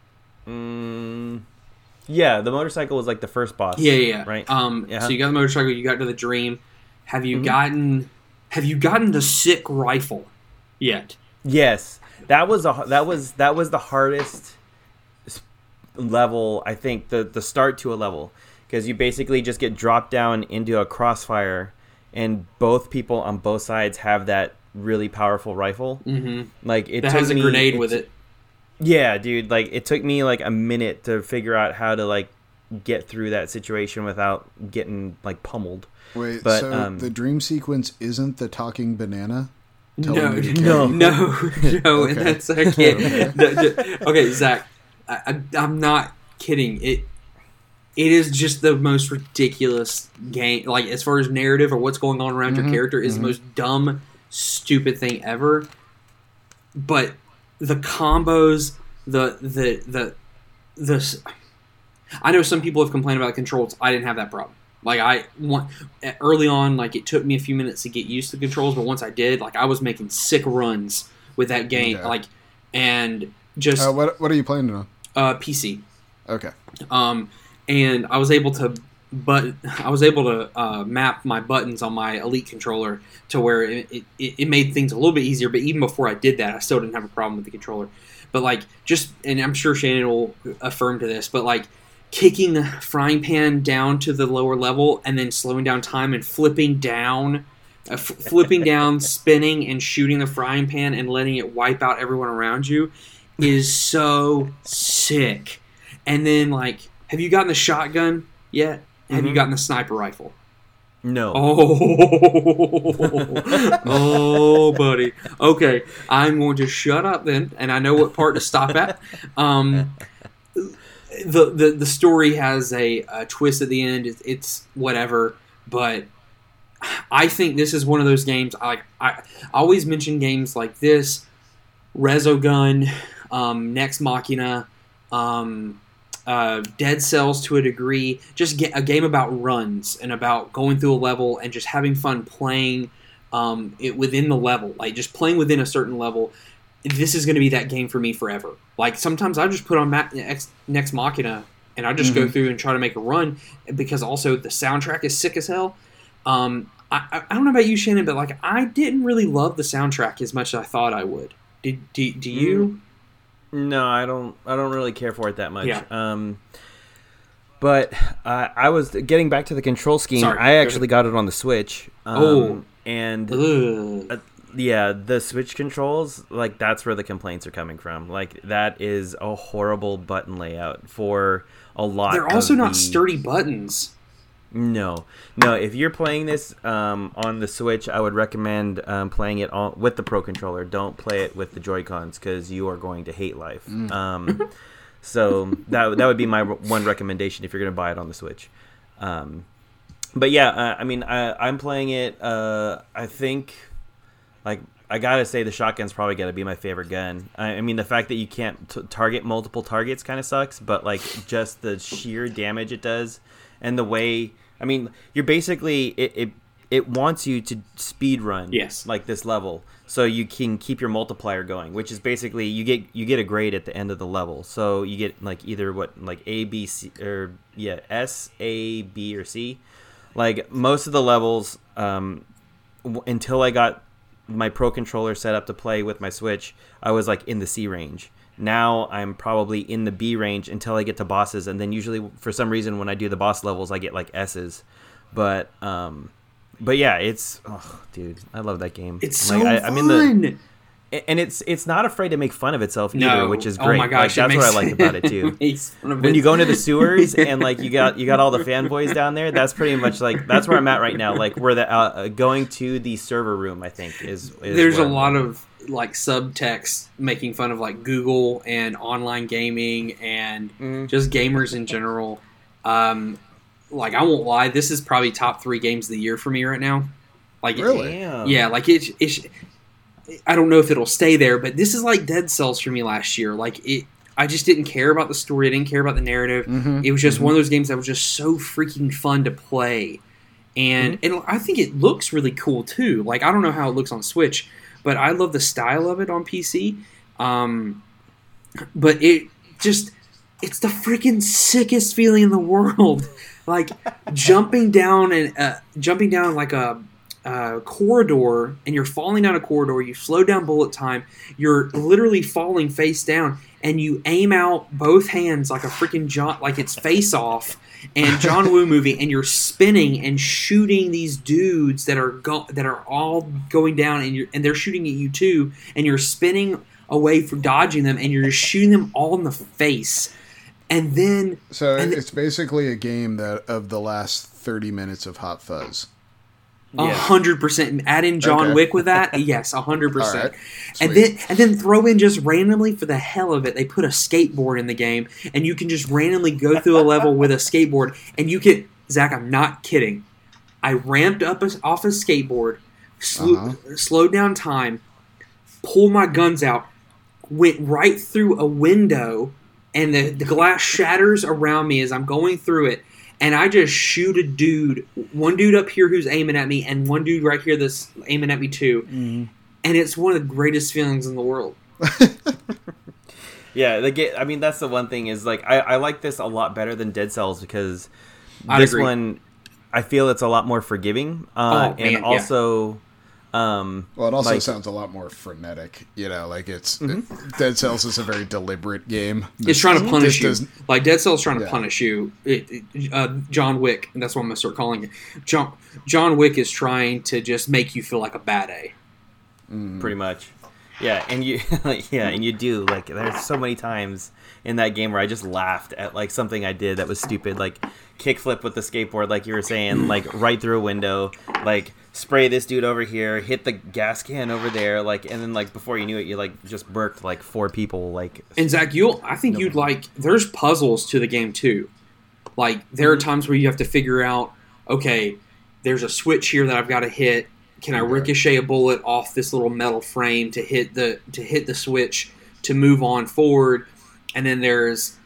Mm. Yeah, the motorcycle was like the first boss. Yeah, yeah, yeah. Right. Um, yeah. So you got the motorcycle. You got to the dream. Have you mm-hmm. gotten? Have you gotten the sick rifle yet? Yes, that was a that was that was the hardest level. I think the the start to a level, because you basically just get dropped down into a crossfire, and both people on both sides have that really powerful rifle. Mm-hmm. Like it that took has a me, grenade it, with it. Yeah, dude. Like it took me like a minute to figure out how to like get through that situation without getting like pummeled. Wait, but, so um, the dream sequence isn't the talking banana? No, you to no, carry? no, no. Okay. That's I can't. Okay. No, no. Okay, Zach, I, I, I'm not kidding. It it is just the most ridiculous game. Like as far as narrative or what's going on around mm-hmm, your character is mm-hmm. the most dumb, stupid thing ever. But the combos, the the the the. I know some people have complained about the controls. I didn't have that problem. Like I want early on, like it took me a few minutes to get used to the controls, but once I did, like I was making sick runs with that game. Okay. Like and just uh, what what are you playing it on? uh, P C. Okay. Um, and I was able to but I was able to uh, map my buttons on my Elite controller to where it, it, it made things a little bit easier. But even before I did that, I still didn't have a problem with the controller. But like just, and I'm sure Shannon will affirm to this, but like kicking the frying pan down to the lower level and then slowing down time and flipping down, uh, f- flipping down, spinning and shooting the frying pan and letting it wipe out everyone around you is so sick. And then like, have you gotten the shotgun yet? Have Mm-hmm. you gotten the sniper rifle? No. Oh, oh, buddy. Okay, I'm going to shut up then, and I know what part to stop at. Um, the, the the story has a, a twist at the end. It's, it's whatever, but I think this is one of those games. I I always mention games like this, Resogun, um, Nex Machina, um, uh, Dead Cells to a degree. Just get a game about runs and about going through a level and just having fun playing um, it within the level, like just playing within a certain level. This is going to be that game for me forever. Like sometimes I just put on Ma- Nex, Nex Machina and I just mm-hmm. go through and try to make a run because also the soundtrack is sick as hell. Um, I, I don't know about you, Shannon, but like I didn't really love the soundtrack as much as I thought I would. Did do, do you? No, I don't. I don't really care for it that much. Yeah. Um, but uh, I was getting back to the control scheme. Sorry, I actually got it on the Switch. Um, Oh. and Ugh. uh, yeah, the Switch controls, like that's where the complaints are coming from. Like that is a horrible button layout for a lot. They're also of not the... sturdy buttons. No, no. If you're playing this um, on the Switch, I would recommend um, playing it on, with the Pro Controller. Don't play it with the Joy-Cons because you are going to hate life. Mm. Um, so that that would be my one recommendation if you're going to buy it on the Switch. Um, but yeah, uh, I mean, I, I'm playing it. Uh, I think, like, I gotta say, the shotgun's probably gotta be my favorite gun. I, I mean, the fact that you can't t- target multiple targets kind of sucks, but like just the sheer damage it does. And the way, I mean, you're basically, it, it it wants you to speed run, yes, like this level, so you can keep your multiplier going, which is basically you get you get a grade at the end of the level. So you get like either what like A, B, C, or yeah, S, A, B, or C. Like most of the levels, um, w- until I got my Pro Controller set up to play with my Switch, I was like in the C range. Now I'm probably in the B range until I get to bosses, and then usually for some reason when I do the boss levels I get like S's. But um, but yeah, it's oh dude, I love that game. It's like, so I, fun. I'm in the, and it's it's not afraid to make fun of itself either, no. which is great. Oh my gosh, like, that's makes, what I like about it too. It when it. you go into the sewers and like you got you got all the fanboys down there, that's pretty much like that's where I'm at right now. Like we're the uh, going to the server room, I think is. is There's a I'm lot going. of like subtext making fun of like Google and online gaming and mm. just gamers in general. Um, like I won't lie, this is probably top three games of the year for me right now. Like really, Damn. yeah, like it, it. I don't know if it'll stay there, but this is like Dead Cells for me last year. Like it, I just didn't care about the story. I didn't care about the narrative. Mm-hmm. It was just mm-hmm. one of those games that was just so freaking fun to play. And Mm-hmm. and I think it looks really cool too. Like I don't know how it looks on Switch, but I love the style of it on P C. Um, but it just it's the freaking sickest feeling in the world. Like jumping down and uh, jumping down like a Uh, corridor, and you're falling down a corridor. You slow down bullet time. You're literally falling face down, and you aim out both hands like a freaking John, like it's Face Off and John Woo movie, and you're spinning and shooting these dudes that are go- that are all going down, and you're and they're shooting at you too, and you're spinning away from dodging them, and you're just shooting them all in the face, and then so and it's basically a game that of the last thirty minutes of Hot Fuzz. A hundred percent. Add in John Okay. Wick with that, yes, a hundred percent. Right. And Sweet. then and then throw in just randomly for the hell of it, they put a skateboard in the game, and you can just randomly go through a level with a skateboard, and you can. Zach, I'm not kidding. I ramped up a, off a skateboard, slew, Uh-huh. slowed down time, pulled my guns out, went right through a window, and the, the glass shatters around me as I'm going through it. And I just shoot a dude, one dude up here who's aiming at me, and one dude right here that's aiming at me too. Mm-hmm. And it's one of the greatest feelings in the world. Yeah, the ga- I mean that's the one thing is like I, I like this a lot better than Dead Cells because I'd this agree. one, I feel it's a lot more forgiving, uh, Oh, man, and also, um, Well, it also like- sounds a lot more frenetic. You know, like it's Mm-hmm. it, Dead Cells is a very deliberate game. It's trying to This punish you. doesn't- Like Dead Cell's trying to Yeah. punish you. It, it, uh, John Wick, and that's what I'm gonna start calling it. John John Wick is trying to just make you feel like a bad A. pretty much. Yeah, and you, like, yeah, and you do like. There's so many times in that game where I just laughed at like something I did that was stupid, like kickflip with the skateboard, like you were saying, like right through a window, like spray this dude over here, hit the gas can over there, like, and then like before you knew it, you like just burked like four people, like. And Zach, you'll I think you'd like. There's puzzles to the game too. Like there are times where you have to figure out, okay, there's a switch here that I've got to hit. Can I ricochet a bullet off this little metal frame to hit the to hit the switch to move on forward? And then there's,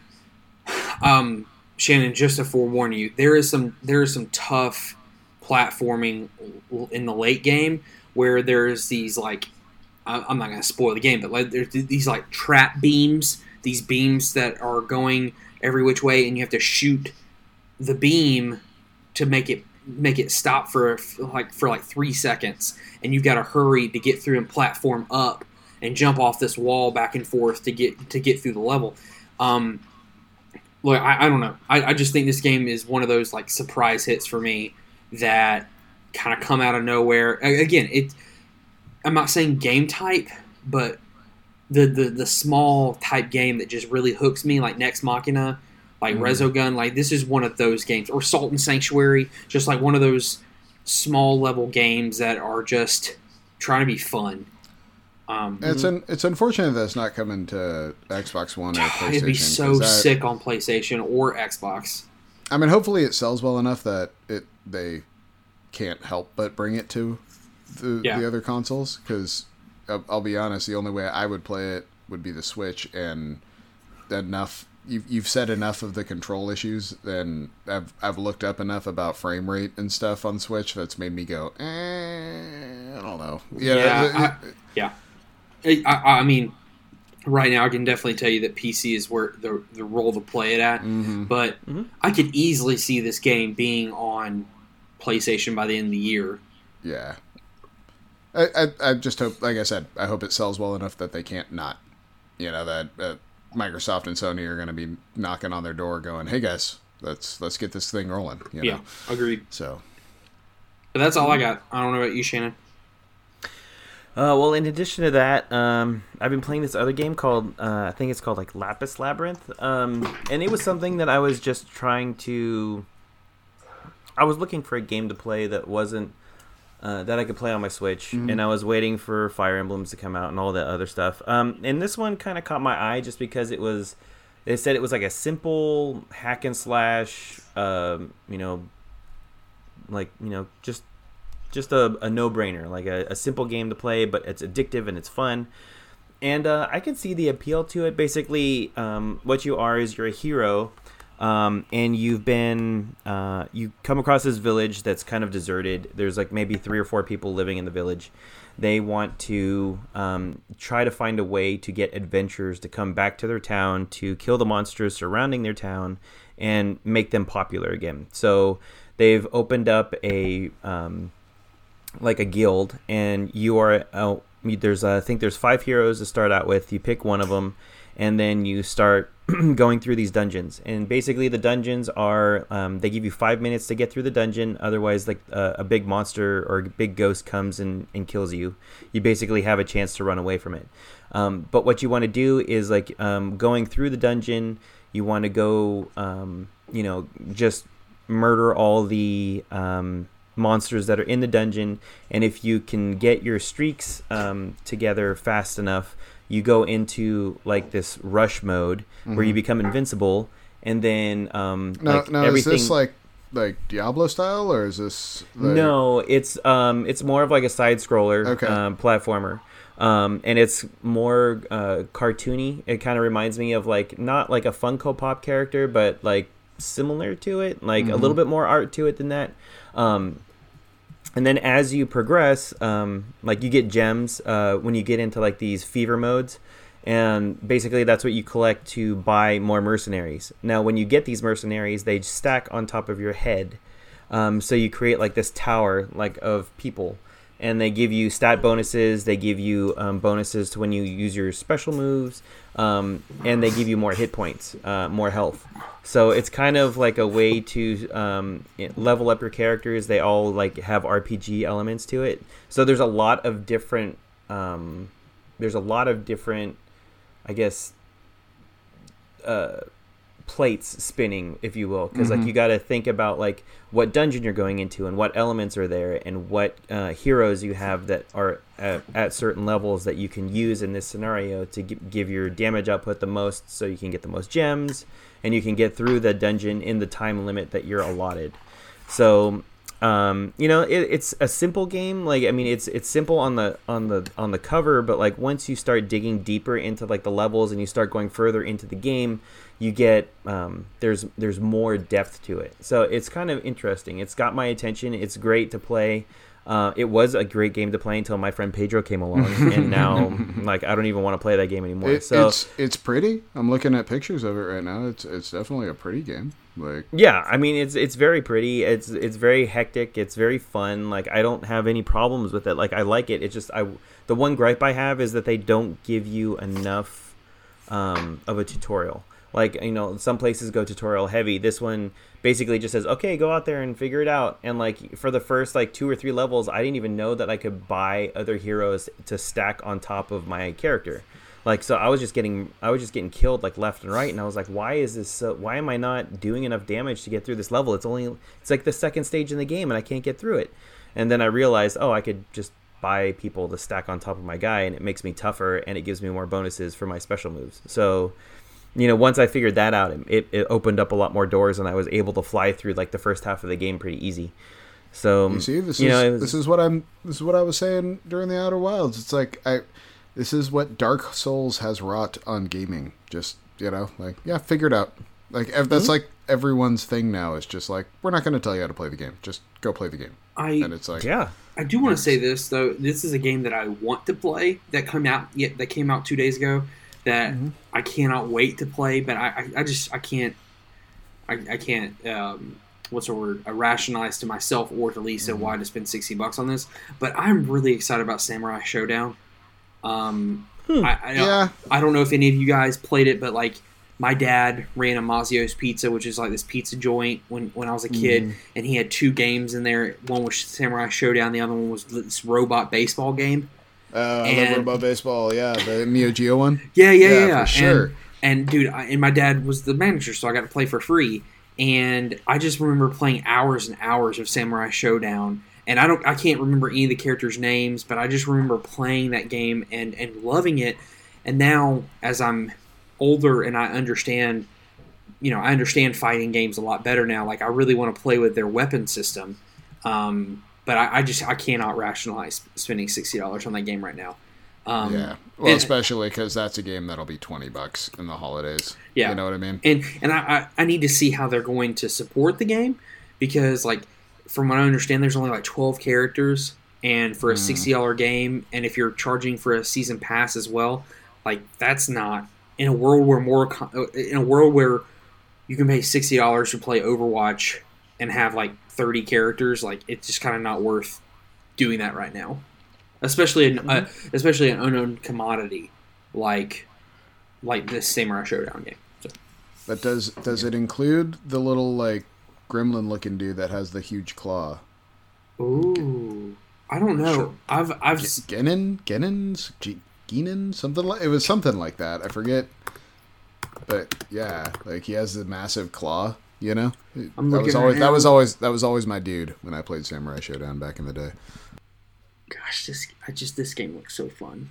um, Shannon. Just to forewarn you, there is some there is some tough platforming in the late game where there's these like, I- I'm not going to spoil the game, but like there's these like trap beams, these beams that are going every which way, and you have to shoot the beam to make it make it stop for like for like three seconds, and you've got to hurry to get through and platform up and jump off this wall back and forth to get to get through the level. Um, look, I, I don't know. I, I just think this game is one of those like surprise hits for me that kind of come out of nowhere. A- Again, it. I'm not saying game type, but the, the the small type game that just really hooks me, like Nex Machina, like Mm. Resogun. Like this is one of those games, or Salt and Sanctuary, just like one of those small level games that are just trying to be fun. Um, It's un, it's unfortunate that it's not coming to Xbox One or PlayStation. it'd be so 'cause that- sick on PlayStation or Xbox. I mean, hopefully it sells well enough that it they can't help but bring it to the, Yeah. the other consoles. Because I'll, I'll be honest, the only way I would play it would be the Switch, and enough. You've, you've said enough of the control issues, and I've I've looked up enough about frame rate and stuff on Switch that's made me go, eh, I don't know. You know, Yeah, it- I, yeah. I, I I mean, right now I can definitely tell you that P C is where the the role to play it at. Mhm. But I could easily see this game being on PlayStation by the end of the year. Yeah. I, I I just hope, like I said, I hope it sells well enough that they can't not. You know, that uh, Microsoft and Sony are going to be knocking on their door going, hey guys, let's let's get this thing rolling. You Yeah, know? agreed. So, But that's all I got. I don't know about you, Shannon. Uh, well, in addition to that, um, I've been playing this other game called, uh, I think it's called like Lapis Labyrinth, um, and it was something that I was just trying to. I was looking for a game to play that wasn't uh, that I could play on my Switch, and I was waiting for Fire Emblems to come out and all that other stuff. Um, and this one kind of caught my eye just because it was. They said it was like a simple hack and slash, um, you know, like you know, just. Just a, a no-brainer, like a, a simple game to play, but it's addictive and it's fun. And uh, I can see the appeal to it. Basically, um, what you are is you're a hero, um, and you've been uh, you come across this village that's kind of deserted. There's like maybe three or four people living in the village. They want to um, try to find a way to get adventurers to come back to their town to kill the monsters surrounding their town and make them popular again. So they've opened up a um, like a guild, and you are uh, there's uh, I think there's five heroes to start out with. You pick one of them, and then you start going through these dungeons. And basically, the dungeons are um, they give you five minutes to get through the dungeon. Otherwise, like uh, a big monster or a big ghost comes and, and kills you. You basically have a chance to run away from it. Um, but what you want to do is like um, going through the dungeon. You want to go, um, you know, just murder all the um, monsters that are in the dungeon, and if you can get your streaks um, together fast enough, you go into like this rush mode where you become invincible, and then um, now, like now everything. is this like like Diablo style, or is this like... No, it's um, it's more of like a side scroller Okay. um, platformer. Um, and it's more uh, cartoony. It kind of reminds me of like not like a Funko Pop character, but like similar to it, like a little bit more art to it than that. Um, and then as you progress, um, like you get gems uh, when you get into like these fever modes, And basically that's what you collect to buy more mercenaries. Now, when you get these mercenaries, they stack on top of your head. Um, so you create like this tower like of people. And they give you stat bonuses. They give you um, bonuses to when you use your special moves. Um, and they give you more hit points, uh, more health. So it's kind of like a way to um, level up your characters. They all like have R P G elements to it. So there's a lot of different... Um, there's a lot of different, I guess... Uh, plates spinning, if you will, because mm-hmm. like you got to think about like what dungeon you're going into and what elements are there and what uh, heroes you have that are at, at certain levels that you can use in this scenario to g- give your damage output the most, so you can get the most gems and you can get through the dungeon in the time limit that you're allotted. So um, you know, it, it's a simple game. Like, I mean, it's it's simple on the on the on the cover, but like once you start digging deeper into like the levels and you start going further into the game, you get um, there's there's more depth to it. So it's kind of interesting. It's got my attention. It's great to play. Uh, it was a great game to play until my friend Pedro came along, and now like I don't even want to play that game anymore. It, so it's it's pretty. I'm looking at pictures of it right now. It's it's definitely a pretty game. Like yeah, I mean it's it's very pretty. It's it's very hectic. It's very fun. Like I don't have any problems with it. Like I like it. It's just I the one gripe I have is that they don't give you enough um, of a tutorial. Like, you know, some places go tutorial heavy. This one basically just says, okay, go out there and figure it out. And like for the first like two or three levels, I didn't even know that I could buy other heroes to stack on top of my character. Like, so I was just getting, I was just getting killed like left and right. And I was like, why is this so, why am I not doing enough damage to get through this level? It's only, it's like the second stage in the game and I can't get through it. And then I realized, oh, I could just buy people to stack on top of my guy and it makes me tougher and it gives me more bonuses for my special moves. So, you know, once I figured that out, it, it opened up a lot more doors, and I was able to fly through like the first half of the game pretty easy. So you see, this you is know, was, this is what I'm this is what I was saying during the Outer Wilds. It's like I, this is what Dark Souls has wrought on gaming. Just you know, like yeah, figure it out. Like that's mm-hmm. like everyone's thing now. Is just like we're not going to tell you how to play the game. Just go play the game. I and it's like yeah. I do want to say this though. This is a game that I want to play that come out yet that came out two days ago. That mm-hmm. I cannot wait to play, but I, I, I just I can't I, I can't um, what's the word I rationalize to myself or to Lisa mm-hmm. why to spend sixty bucks on this. But I'm really excited about Samurai Showdown. Um, hmm. I, I, yeah. I don't know if any of you guys played it, but like my dad ran a Mazio's Pizza, which is like this pizza joint when, when I was a kid, mm-hmm. and he had two games in there. One was Samurai Showdown, the other one was this robot baseball game. Uh, I love Robot Baseball, yeah, the Neo Geo one. Yeah, yeah, yeah, yeah for sure. And, and dude, I, and my dad was the manager, so I got to play for free. And I just remember playing hours and hours of Samurai Showdown. And I don't, I can't remember any of the characters' names, but I just remember playing that game and, and loving it. And now, as I'm older and I understand, you know, I understand fighting games a lot better now. Like I really want to play with their weapon system. Um, But I, I just I cannot rationalize spending sixty dollars on that game right now. Um, yeah, well, and, especially because that's a game that'll be twenty bucks in the holidays. Yeah, you know what I mean. And and I, I, I need to see how they're going to support the game because like from what I understand, there's only like twelve characters, and for a mm. sixty dollar game, and if you're charging for a season pass as well, like that's not in a world where more in a world where you can pay sixty dollars to play Overwatch and have like thirty characters, like it's just kind of not worth doing that right now, especially an mm-hmm. uh, especially an unknown commodity like like this Samurai Showdown game. So. But does does yeah. it include the little like gremlin looking dude that has the huge claw? Ooh, I don't know. Sure. I've I've G- Genin Genin's G- Genin something like it was something like that. I forget, but yeah, like he has the massive claw. You know, I'm that was always that was always that was always my dude when I played Samurai Showdown back in the day. Gosh, this I just this game looks so fun.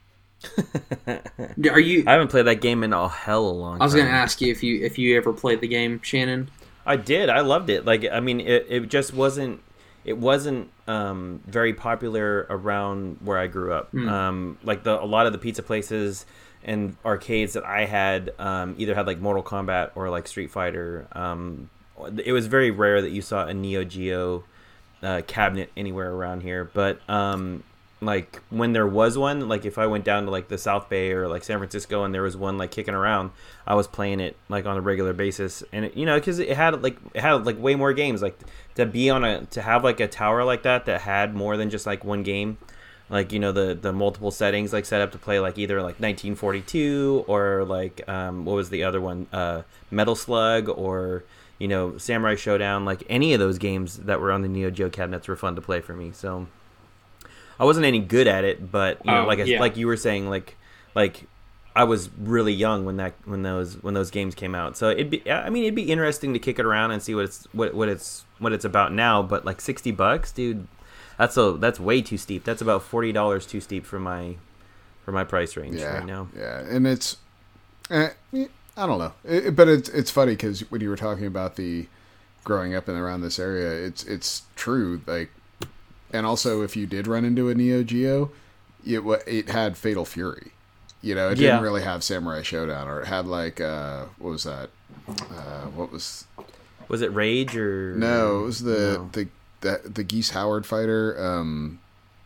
Are you? I haven't played that game in a hell of a long time. I was going to ask you if you if you ever played the game, Shannon. I did. I loved it. Like, I mean, it, it just wasn't it wasn't um, very popular around where I grew up. Mm. Um, like the a lot of the pizza places and arcades that I had um, either had like Mortal Kombat or like Street Fighter. Um, it was very rare that you saw a Neo Geo uh, cabinet anywhere around here. But um, like when there was one, like if I went down to like the South Bay or like San Francisco and there was one like kicking around, I was playing it like on a regular basis. And it, you know, because it had like it had like way more games. Like to be on a to have like a tower like that that had more than just like one game. Like, you know, the the multiple settings like set up to play like either like nineteen forty-two or like um what was the other one, uh Metal Slug, or you know, Samurai Showdown. Like any of those games that were on the Neo Geo cabinets were fun to play for me. So I wasn't any good at it, but you know, oh, like yeah. like you were saying, like like I was really young when that when those when those games came out. So it'd be I mean it'd be interesting to kick it around and see what it's what what it's what it's about now. But like sixty bucks, dude, that's a that's way too steep. That's about forty dollars too steep for my for my price range yeah, right now. Yeah, and it's eh, I don't know, it, but it's it's funny because when you were talking about the growing up and around this area, it's it's true. Like. And also, if you did run into a Neo Geo, it it had Fatal Fury. You know, it didn't yeah. really have Samurai Showdown, or it had like uh, what was that? Uh, what was? Was it Rage or No, it was the no. the, the the Geese Howard fighter. Um,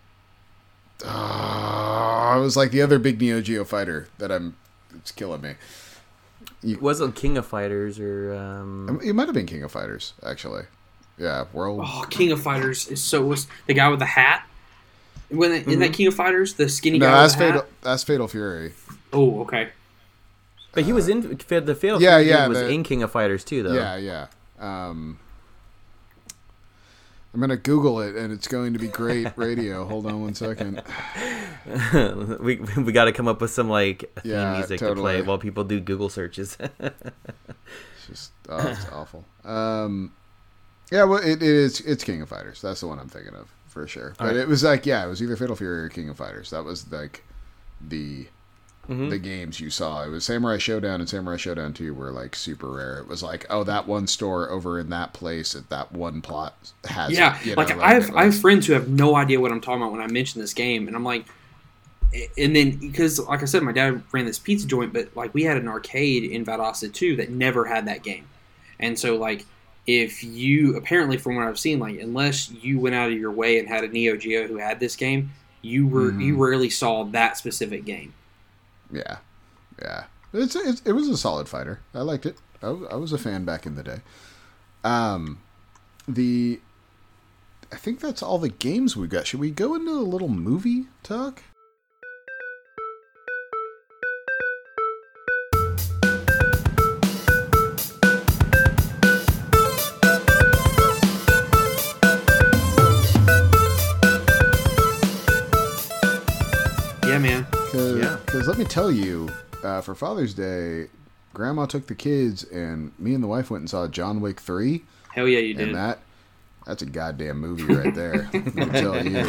uh, it was like the other big Neo Geo fighter that I'm. It's killing me. You, was it King of Fighters or? Um... It might have been King of Fighters, actually. Yeah, World. Oh, King of Fighters is so was the guy with the hat. When mm-hmm. in that King of Fighters, the skinny no, guy that's with the Fatal. hat. That's Fatal Fury. Oh, okay. But he was in the Fatal yeah, Fury yeah, was the, in King of Fighters too, though. Yeah, yeah. Um, I'm gonna Google it, and it's going to be great radio. Hold on one second. we we got to come up with some like theme yeah, music totally. to play while people do Google searches. It's just oh, it's awful. Um, yeah, well, it, it is. It's King of Fighters. That's the one I'm thinking of for sure. But right. it was like, yeah, it was either Fatal Fury or King of Fighters. That was like the mm-hmm. the games you saw. It was Samurai Showdown and Samurai Showdown two were like super rare. It was like, oh, that one store over in that place at that one plot has yeah. it. You Like, know, like I have was, I have friends who have no idea what I'm talking about when I mention this game, and I'm like, and then because like I said, my dad ran this pizza joint, but like we had an arcade in Valdosta too that never had that game, and so like. If you, apparently from what I've seen, like, unless you went out of your way and had a Neo Geo who had this game, you were, mm-hmm. you rarely saw that specific game. Yeah. Yeah. It's, it's, it was a solid fighter. I liked it. I, I was a fan back in the day. Um, the, I think that's all the games we got. Should we go into a little movie talk? Yeah, man. Cause, yeah. Because let me tell you, uh, for Father's Day, Grandma took the kids, and me and the wife went and saw John Wick three. Hell yeah, you did. And that, that's a goddamn movie right there. Let me tell you.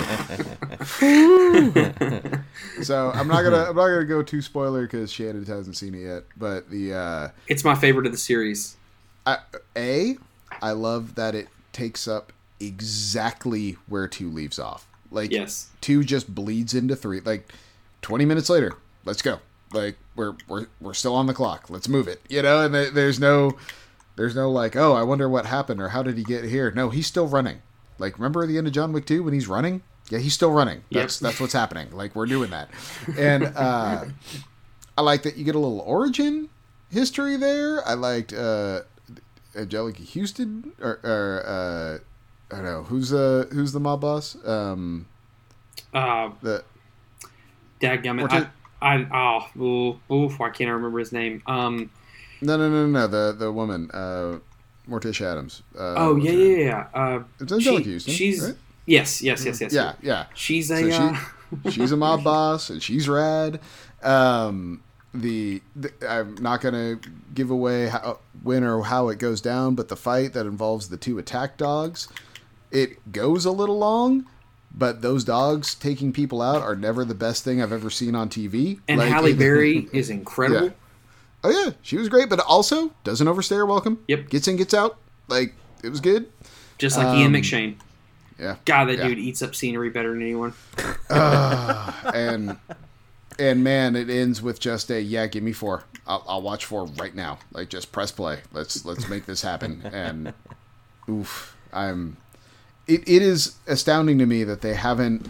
So I'm not gonna I'm not gonna go too spoiler because Shannon hasn't seen it yet. But the uh, it's my favorite of the series. I, a, I love that it takes up exactly where two leaves off. Like yes. two just bleeds into three. Like. twenty minutes later, let's go. Like we're we're we're still on the clock. Let's move it. You know, and there's no there's no like, oh, I wonder what happened or how did he get here? No, he's still running. Like remember at the end of John Wick two when he's running? Yeah, he's still running. That's yep. that's what's happening. Like we're doing that. And uh I like that you get a little origin history there. I liked uh Angelica Houston or, or uh I don't know, who's uh who's the mob boss? Um uh the Dadgummit. I, I, oh, ooh, oof, why can't I remember his name? Um, no, no, no, no, the the woman, uh, Morticia Adams. Uh, oh, yeah, yeah, yeah. Uh, it's Angelica she, Houston, She's, right? yes, yes, yes, yes. Yeah, yeah. She's a, so uh... she, she's a mob boss, and she's rad. Um, the, the I'm not going to give away how, when or how it goes down, but the fight that involves the two attack dogs, it goes a little long. But those dogs taking people out are never the best thing I've ever seen on T V. And like, Halle Berry is incredible. Yeah. Oh, yeah. She was great, but also doesn't overstay her welcome. Yep. Gets in, gets out. Like, it was good. Just like um, Ian McShane. Yeah. God, that yeah. dude eats up scenery better than anyone. uh, and, and, man, it ends with just a, yeah, give me four. I'll, I'll watch four right now. Like, just press play. Let's let's make this happen. And, oof, I'm... It, it is astounding to me that they haven't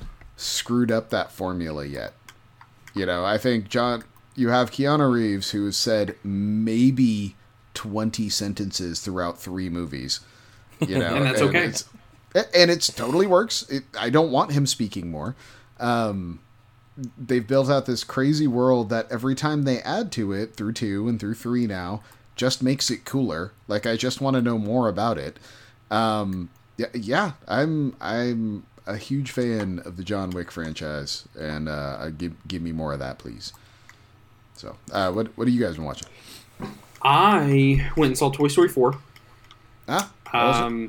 screwed up that formula yet. You know, I think John, you have Keanu Reeves, who has said maybe twenty sentences throughout three movies. You know, and that's and okay. It's, and it's totally works. It, I don't want him speaking more. Um, they've built out this crazy world that every time they add to it through two and through three now just makes it cooler. Like, I just want to know more about it. Um, yeah, yeah, I'm, I'm a huge fan of the John Wick franchise, and, uh, give, give me more of that, please. So, uh, what, what have you guys been watching? I went and saw Toy Story four. Ah, how was it? Um,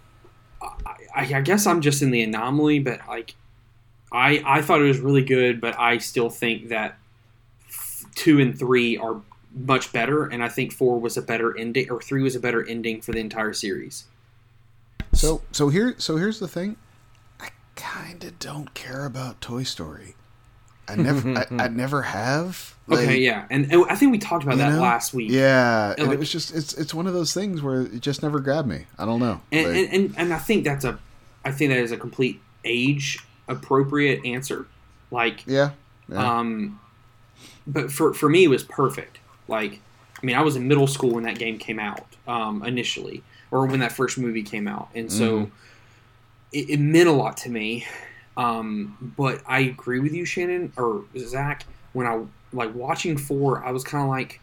I, I guess I'm just in the anomaly, but like, I I thought it was really good, but I still think that f- two and three are much better, and I think four was a better ending, or three was a better ending for the entire series. So, so here, so here's the thing. I kind of don't care about Toy Story. I never, I, I never have. Like, Okay, yeah, and, and I think we talked about you that know? last week. Yeah, And and like- it was just, it's, it's one of those things where it just never grabbed me. I don't know. And, Like, and, and and I think that's a, I think that is a complete age appropriate answer. Like, yeah, yeah. um, but for for me it was perfect. Like, I mean, I was in middle school when that game came out, um, initially, or when that first movie came out, and so Mhm. it, it meant a lot to me. Um, but I agree with you, Shannon or Zach. When I like watching four, I was kind of like,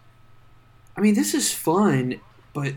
I mean, this is fun, but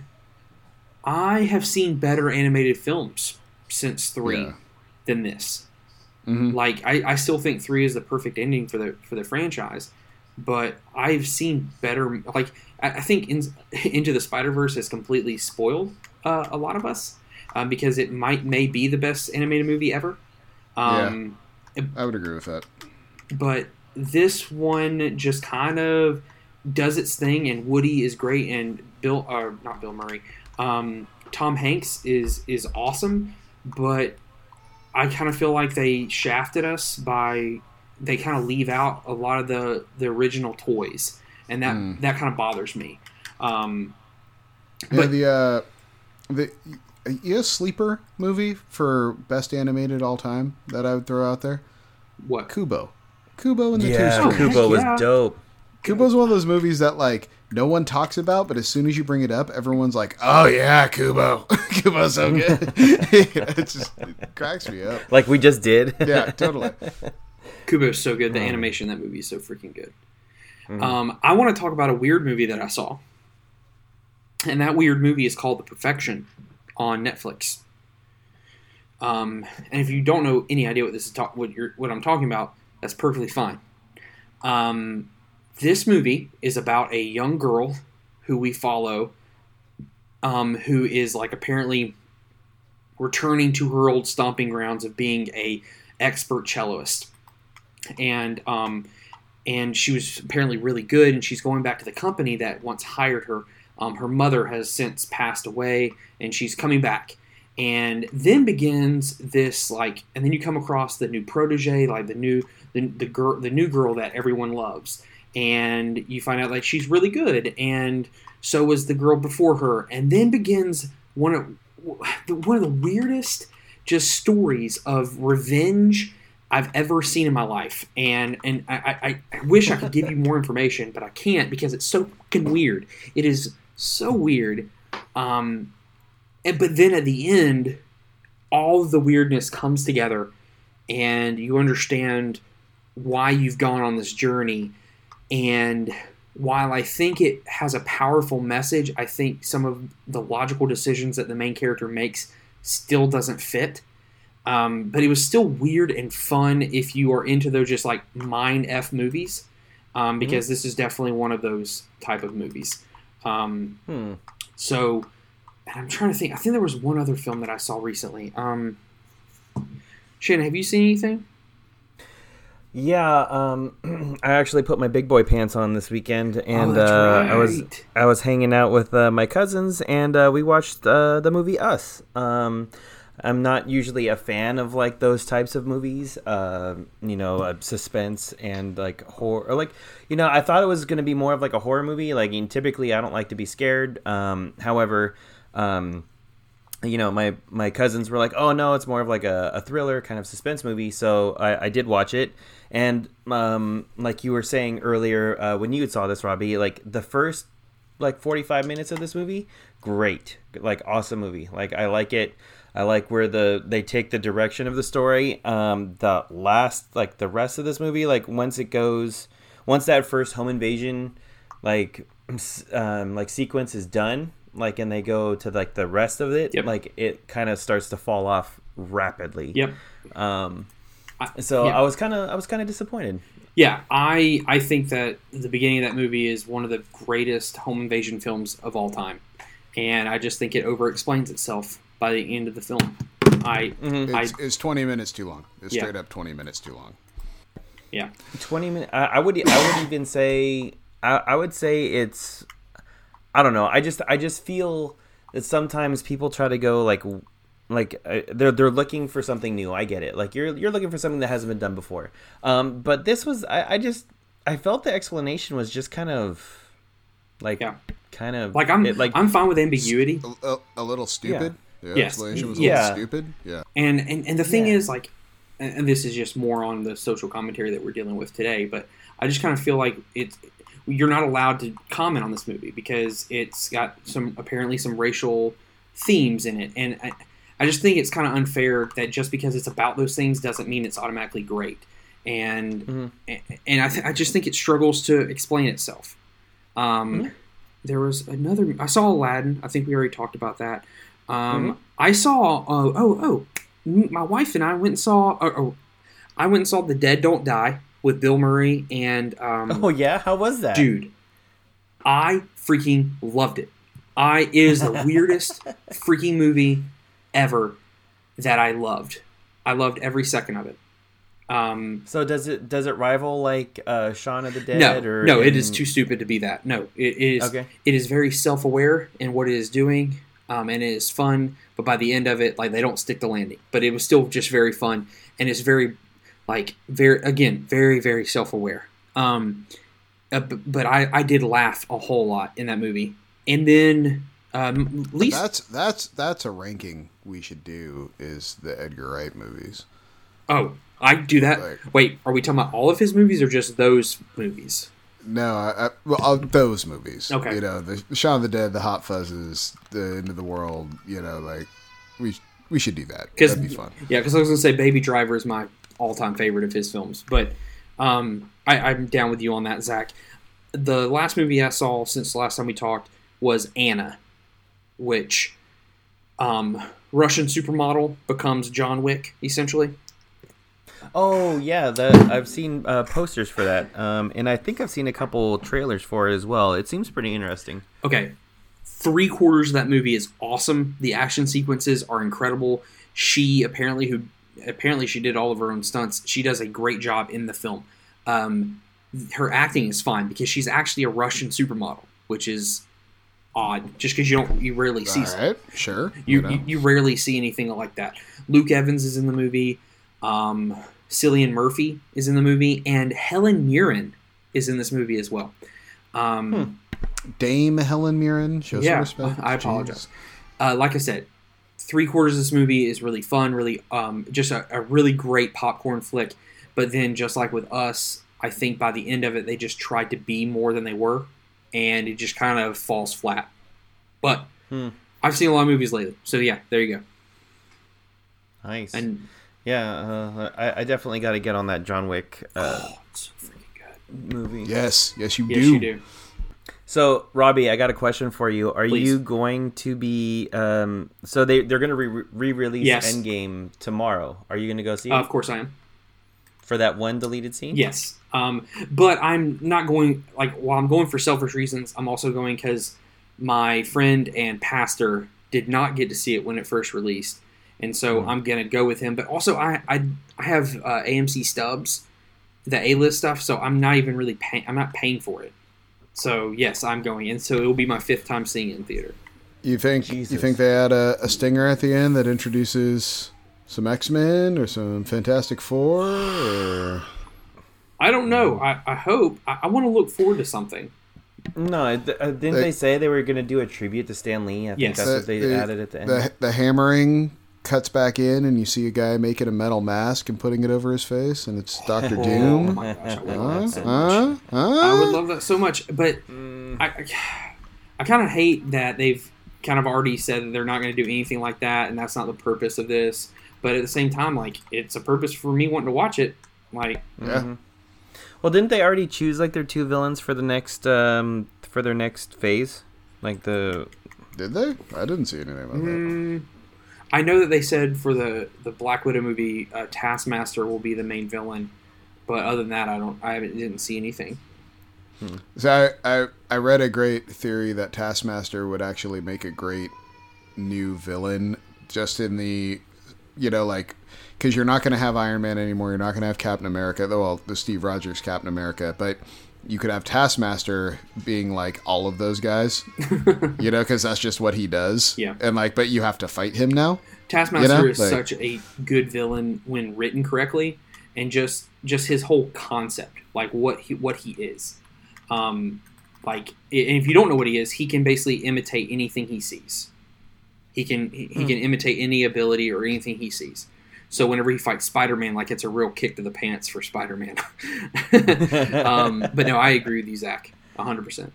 I have seen better animated films since three Yeah. than this. Mhm. Like, I, I still think three is the perfect ending for the for the franchise, but I've seen better. Like, I, I think in, Into the Spider-Verse has completely spoiled uh, a lot of us um, because it might may be the best animated movie ever. Um, I would agree with that. But this one just kind of does its thing, and Woody is great, and Bill, or not Bill Murray, um, Tom Hanks is is awesome, but I kind of feel like they shafted us by they kind of leave out a lot of the, the original toys, and that Mm. that kind of bothers me. Um, Yeah, but the uh, the you know, sleeper movie for best animated all time that I would throw out there. what? Kubo, Kubo and the Yeah, Two Strings. Kubo was yeah. dope. Kubo's one of those movies that like no one talks about, but as soon as you bring it up, everyone's like, "Oh yeah, Kubo, Kubo's so good." It just it cracks me up. Like we just did. Yeah, totally. Kubo's so good. Hmm. The animation in that movie is so freaking good. Um, I want to talk about a weird movie that I saw, and that weird movie is called The Perfection on Netflix. Um, and if you don't know any idea what this is talk- what you're what I'm talking about, that's perfectly fine. Um, this movie is about a young girl who we follow, um, who is like apparently returning to her old stomping grounds of being a expert celloist, and um, and she was apparently really good, and she's going back to the company that once hired her. Um, her mother has since passed away, and she's coming back. And then begins this like, and then you come across the new protege, like the new the the girl, the new girl that everyone loves, and you find out like she's really good, and so was the girl before her. And then begins one of one of the weirdest just stories of revenge I've ever seen in my life. And and I, I, I wish I could give you more information, but I can't because it's so fucking weird. It is so weird. Um, and, but then at the end, all of the weirdness comes together, and you understand why you've gone on this journey. And while I think it has a powerful message, I think some of the logical decisions that the main character makes still doesn't fit. Um, but it was still weird and fun if you are into those just like mind F movies, um, because mm-hmm. this is definitely one of those type of movies. Um, Hmm. So, and I'm trying to think. I think there was one other film that I saw recently. Um, Shannon, have you seen anything? Yeah, um, I actually put my big boy pants on this weekend, and Oh, that's uh, I was right. I was hanging out with uh, my cousins, and uh, we watched uh, the movie Us. Um, I'm not usually a fan of like those types of movies, uh, you know, uh, suspense and like horror. Or like, you know, I thought it was gonna be more of like a horror movie. Like, and typically, I don't like to be scared. Um, however, um, you know, my my cousins were like, "Oh no, it's more of like a, a thriller kind of suspense movie." So I, I did watch it, and um, like you were saying earlier uh, when you saw this, Robbie, like the first like forty-five minutes of this movie, great, like awesome movie. Like I like it. I like where the they take the direction of the story. Um, the last like the rest of this movie, like once it goes, once that first home invasion, like um, like sequence is done. Like, and they go to like the rest of it, yep. like it kind of starts to fall off rapidly. Yep. Um, so yeah. I was kind of I was kind of disappointed. Yeah, I I think that the beginning of that movie is one of the greatest home invasion films of all time, and I just think it over explains itself by the end of the film. I, mm-hmm. I it's, it's twenty minutes too long. It's yeah. straight up twenty minutes too long. Yeah, twenty minutes. I, I would I would even say I, I would say it's. I don't know. I just I just feel that sometimes people try to go like like uh, they're they're looking for something new. I get it. Like you're you're looking for something that hasn't been done before. Um, but this was I, I just I felt the explanation was just kind of like yeah. kind of like I'm it, like I'm fine with ambiguity. A, a, a little stupid. Yeah. The Yes. explanation was a Yeah. little stupid. Yeah. And and, and the thing Yeah. is like, and this is just more on the social commentary that we're dealing with today. But I just kind of feel like it's. You're not allowed to comment on this movie because it's got some apparently some racial themes in it, and I, I just think it's kind of unfair that just because it's about those things doesn't mean it's automatically great, and mm-hmm. and I, th- I just think it struggles to explain itself. Um, mm-hmm. There was another. I saw Aladdin. I think we already talked about that. Um, Mm-hmm. I saw. Oh oh oh. My wife and I went and saw. Oh, oh, I went and saw The Dead Don't Die with Bill Murray and um, oh yeah, how was that, dude? I freaking loved it. I it is the weirdest freaking movie ever that I loved. I loved every second of it. Um, So does it does it rival like uh, Shaun of the Dead? no, or no, it in- is too stupid to be that. No, it, it is. Okay. It is very self-aware in what it is doing, um, and it is fun. But by the end of it, like they don't stick the landing. But it was still just very fun, and it's very, like very again, very very self-aware. Um, uh, b- but I, I did laugh a whole lot in that movie, and then um, at least That's that's that's a ranking we should do. Is the Edgar Wright movies? oh. I do that. Like- Wait, are we talking about all of his movies or just those movies? No, I, I, well, uh, those movies. Okay. You know, the Shaun of the Dead, the Hot Fuzzes, the End of the World. You know, like we we should do that. Cause, That'd be fun. Yeah, because I was going to say Baby Driver is my all-time favorite of his films. But um, I, I'm down with you on that, Zach. The last movie I saw since the last time we talked was Anna, which um, Russian supermodel becomes John Wick, essentially. Oh yeah, that I've seen uh, posters for that, um, and I think I've seen a couple trailers for it as well. It seems pretty interesting. Okay, three quarters of that movie is awesome. The action sequences are incredible. She apparently who apparently she did all of her own stunts. She does a great job in the film. Um, her acting is fine because she's actually a Russian supermodel, which is odd. Just because you don't you rarely see All right, sure. you, know. you you rarely see anything like that. Luke Evans is in the movie. Um, Cillian Murphy is in the movie, and Helen Mirren is in this movie as well. Um, Hmm. Dame Helen Mirren. Show yeah, some respect. I apologize. Uh, like I said, three quarters of this movie is really fun, really um, just a, a really great popcorn flick. But then, just like with Us, I think by the end of it, they just tried to be more than they were, and it just kind of falls flat. But Hmm. I've seen a lot of movies lately, so yeah, there you go. Nice. And yeah, uh, I, I definitely got to get on that John Wick uh, oh, it's so freaking good. movie. Yes, yes, you Yes, do. you do. So, Robbie, I got a question for you. Are Please. you going to be? Um, so they they're going to re- re-release Yes. Endgame tomorrow. Are you going to go see Uh, it of course, I am. for that one deleted scene? Yes, um, but I'm not going. Like, while I'm going for selfish reasons, I'm also going because my friend and pastor did not get to see it when it first released, and so Mm. I'm gonna go with him. But also, I I, I have uh, A M C stubs, the A-list stuff, so I'm not even really paying. I'm not paying for it. So yes, I'm going, and so it will be my fifth time seeing it in theater. You think Jesus. you think they add a, a stinger at the end that introduces some X-Men or some Fantastic Four? Or... I don't know. I, I hope. I, I want to look forward to something. No, th- uh, didn't They- they say they were going to do a tribute to Stan Lee? I think Yes. that's The- what they the- added at the end. The the hammering cuts back in, and you see a guy making a metal mask and putting it over his face, and it's Doctor Oh Doom. my gosh, I would Huh? love that so much. Huh? Huh? I would love that so much, but I, I kind of hate that they've kind of already said that they're not going to do anything like that, and that's not the purpose of this. But at the same time, like, it's a purpose for me wanting to watch it. Like, Yeah. Well, didn't they already choose like their two villains for the next um for their next phase? Like the Did they? I didn't see anything about that. mm, I know that they said for the the Black Widow movie, uh, Taskmaster will be the main villain. But other than that, I don't, I haven't, didn't see anything. So I, I I read a great theory that Taskmaster would actually make a great new villain, just in the, you know, like, because you're not going to have Iron Man anymore, you're not going to have Captain America, though, well, the Steve Rogers Captain America, but you could have Taskmaster being like all of those guys, you know, because that's just what he does. Yeah. And like, but you have to fight him now. Taskmaster You know, is like- such a good villain when written correctly, and just just his whole concept, like what he what he is. Um, like, and if you don't know what he is, he can basically imitate anything he sees. He can he, he can imitate any ability or anything he sees. So whenever he fights Spider-Man, like, it's a real kick to the pants for Spider-Man. um, but no, I agree with you, Zach, one hundred percent.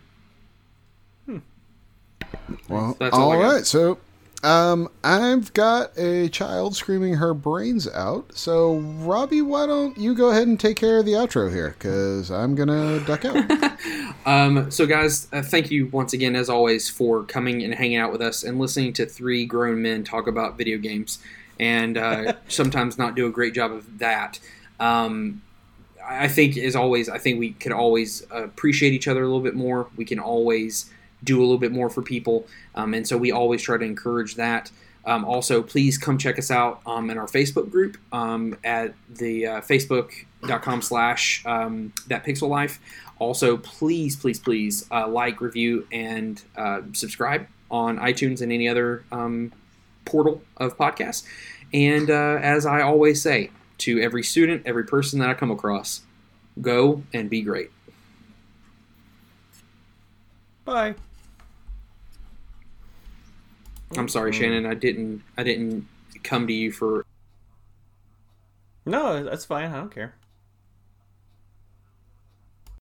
Well, That's all all I got. right. So, um, I've got a child screaming her brains out. So, Robbie, why don't you go ahead and take care of the outro here? Because I'm gonna duck out. Um, so, guys, uh, thank you once again, as always, for coming and hanging out with us and listening to three grown men talk about video games, and uh, sometimes not do a great job of that. Um, I think, as always, I think we could always appreciate each other a little bit more. We can always do a little bit more for people, um, and so we always try to encourage that. Um, also, please come check us out um, in our Facebook group um, at the uh, facebook.com slash um, that pixel life. Also, please, please, please uh, like, review, and uh, subscribe on iTunes and any other um, portal of podcasts. And uh, as I always say to every student, every person that I come across, go and be great. Bye. I'm sorry, Shannon. I didn't. I didn't come to you for. No, that's fine. I don't care.